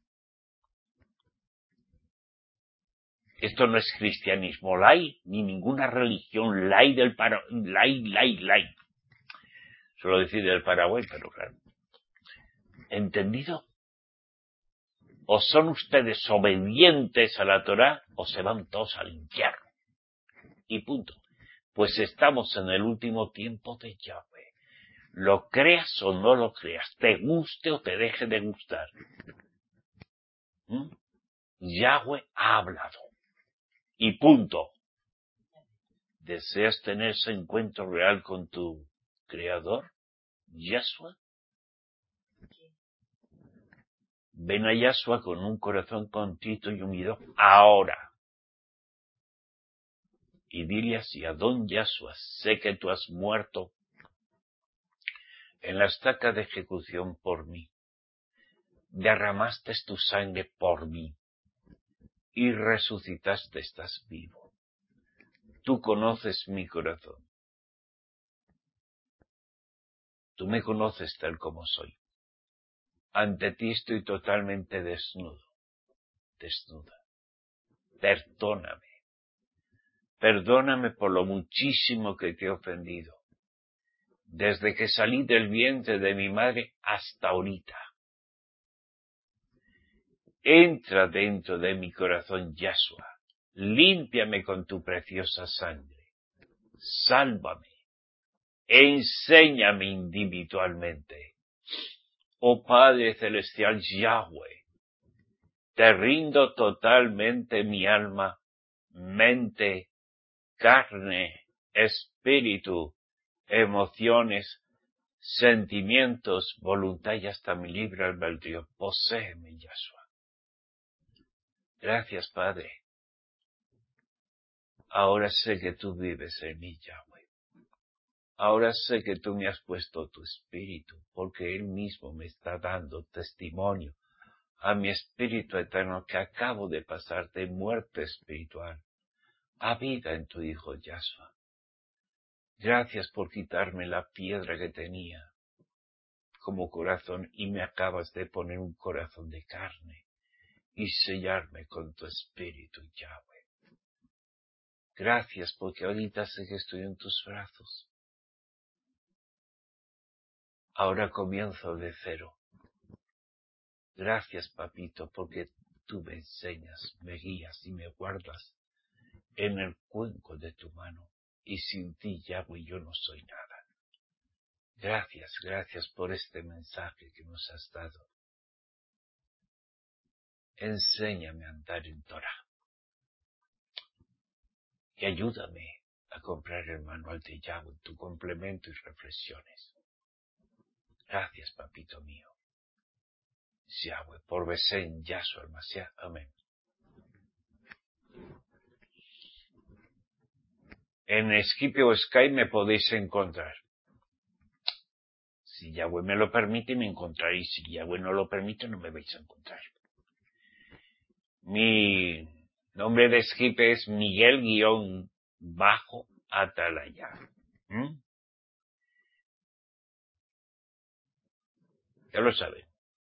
Esto no es cristianismo lai, ni ninguna religión lai del Paraguay, lai, lai, lai. Suelo decir del Paraguay, pero claro. ¿Entendido? O son ustedes obedientes a la Torá, o se van todos al infierno. Y punto. Pues estamos en el último tiempo de Yahweh. Lo creas o no lo creas, te guste o te deje de gustar. ¿Mm? Yahweh ha hablado. Y punto. ¿Deseas tener ese encuentro real con tu Creador, Yahshua? Ven a Yahshua con un corazón contrito y unido ahora. Y dile así, Adón Yahshua, sé que tú has muerto en la estaca de ejecución por mí. Derramaste tu sangre por mí. Y resucitaste, estás vivo. Tú conoces mi corazón. Tú me conoces tal como soy. Ante ti estoy totalmente desnudo, desnuda. Perdóname. Perdóname por lo muchísimo que te he ofendido. Desde que salí del vientre de mi madre hasta ahorita. Entra dentro de mi corazón, Yahshua. Límpiame con tu preciosa sangre. Sálvame. Enséñame individualmente. Oh Padre Celestial Yahweh, te rindo totalmente mi alma, mente, carne, espíritu, emociones, sentimientos, voluntad y hasta mi libre albedrío. Poséeme, Yahshua. Gracias, Padre. Ahora sé que tú vives en mí, Yahweh. Ahora sé que tú me has puesto tu espíritu, porque Él mismo me está dando testimonio a mi espíritu eterno que acabo de pasar de muerte espiritual a vida en tu Hijo Yahshua. Gracias por quitarme la piedra que tenía como corazón y me acabas de poner un corazón de carne y sellarme con tu espíritu, Yahweh. Gracias porque ahorita sé que estoy en tus brazos. Ahora comienzo de cero. Gracias, papito, porque tú me enseñas, me guías y me guardas en el cuenco de tu mano. Y sin ti, Yahweh, yo no soy nada. Gracias, gracias por este mensaje que nos has dado. Enséñame a andar en Torah. Y ayúdame a comprar el manual de Yahweh, tu complemento y reflexiones. Gracias, papito mío. Yahweh, por Besén, Yahshua el Mashiach. Amén. En Skype o Skype me podéis encontrar. Si Yahweh me lo permite, me encontraréis. Si Yahweh no lo permite, no me vais a encontrar. Mi nombre de Skype es Miguel-Atalaya. ¿Mm? Ya lo saben.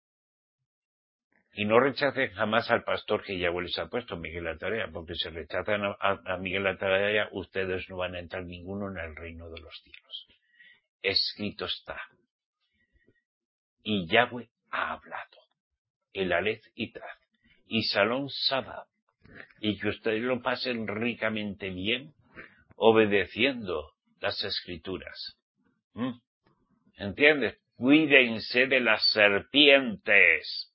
Y no rechacen jamás al pastor que Yahweh les ha puesto, Miguel Atalaya, porque si rechazan a, a, a Miguel Atalaya, ustedes no van a entrar ninguno en el reino de los cielos. Escrito está. Y Yahweh ha hablado. El Aleph y Taf. Y Salón Shabbat. Y que ustedes lo pasen ricamente bien, obedeciendo las escrituras. ¿Mm? ¿Entiendes? Cuídense de las serpientes.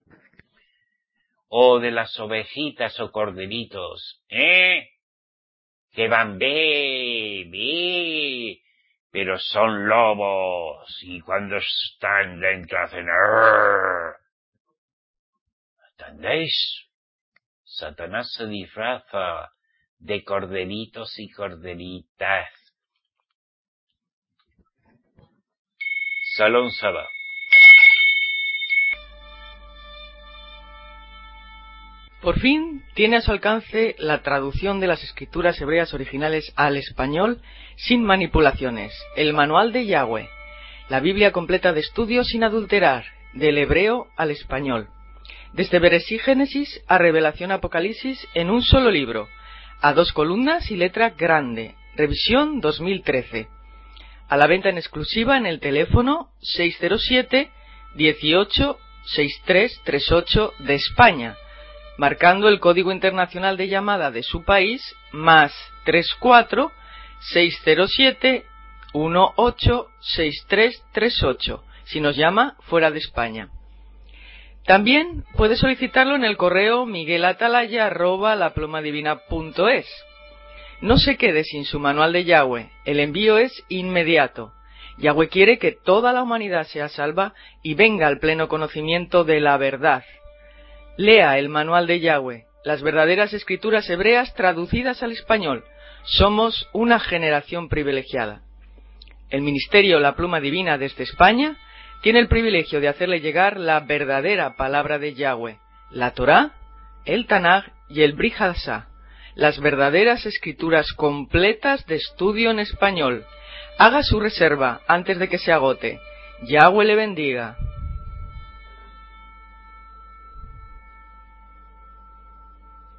O de las ovejitas o corderitos, ¿eh? Que van ve, ve, pero son lobos, y cuando están dentro hacen arrrr. ¿Entendéis? Satanás se disfraza de corderitos y corderitas. Salón Shabbat. Por fin tiene a su alcance la traducción de las escrituras hebreas originales al español sin manipulaciones, el Manual de Yahweh, la Biblia completa de estudio sin adulterar, del hebreo al español, desde Bereshit Génesis a Revelación Apocalipsis en un solo libro, a dos columnas y letra grande, revisión dos mil trece, a la venta en exclusiva en el teléfono seis cero siete, dieciocho, sesenta y tres treinta y ocho de España, marcando el código internacional de llamada de su país, más treinta y cuatro, seiscientos siete, dieciocho, sesenta y tres treinta y ocho, si nos llama fuera de España. También puede solicitarlo en el correo miguelatalaya arroba laplomadivina punto es. No se quede sin su manual de Yahweh, el envío es inmediato. Yahweh quiere que toda la humanidad sea salva y venga al pleno conocimiento de la verdad. Lea el manual de Yahweh, las verdaderas escrituras hebreas traducidas al español. Somos una generación privilegiada. El Ministerio La Pluma Divina desde España tiene el privilegio de hacerle llegar la verdadera palabra de Yahweh, la Torá, el Tanaj y el Brit Hadashah, las verdaderas escrituras completas de estudio en español. Haga su reserva antes de que se agote. Yahweh le bendiga.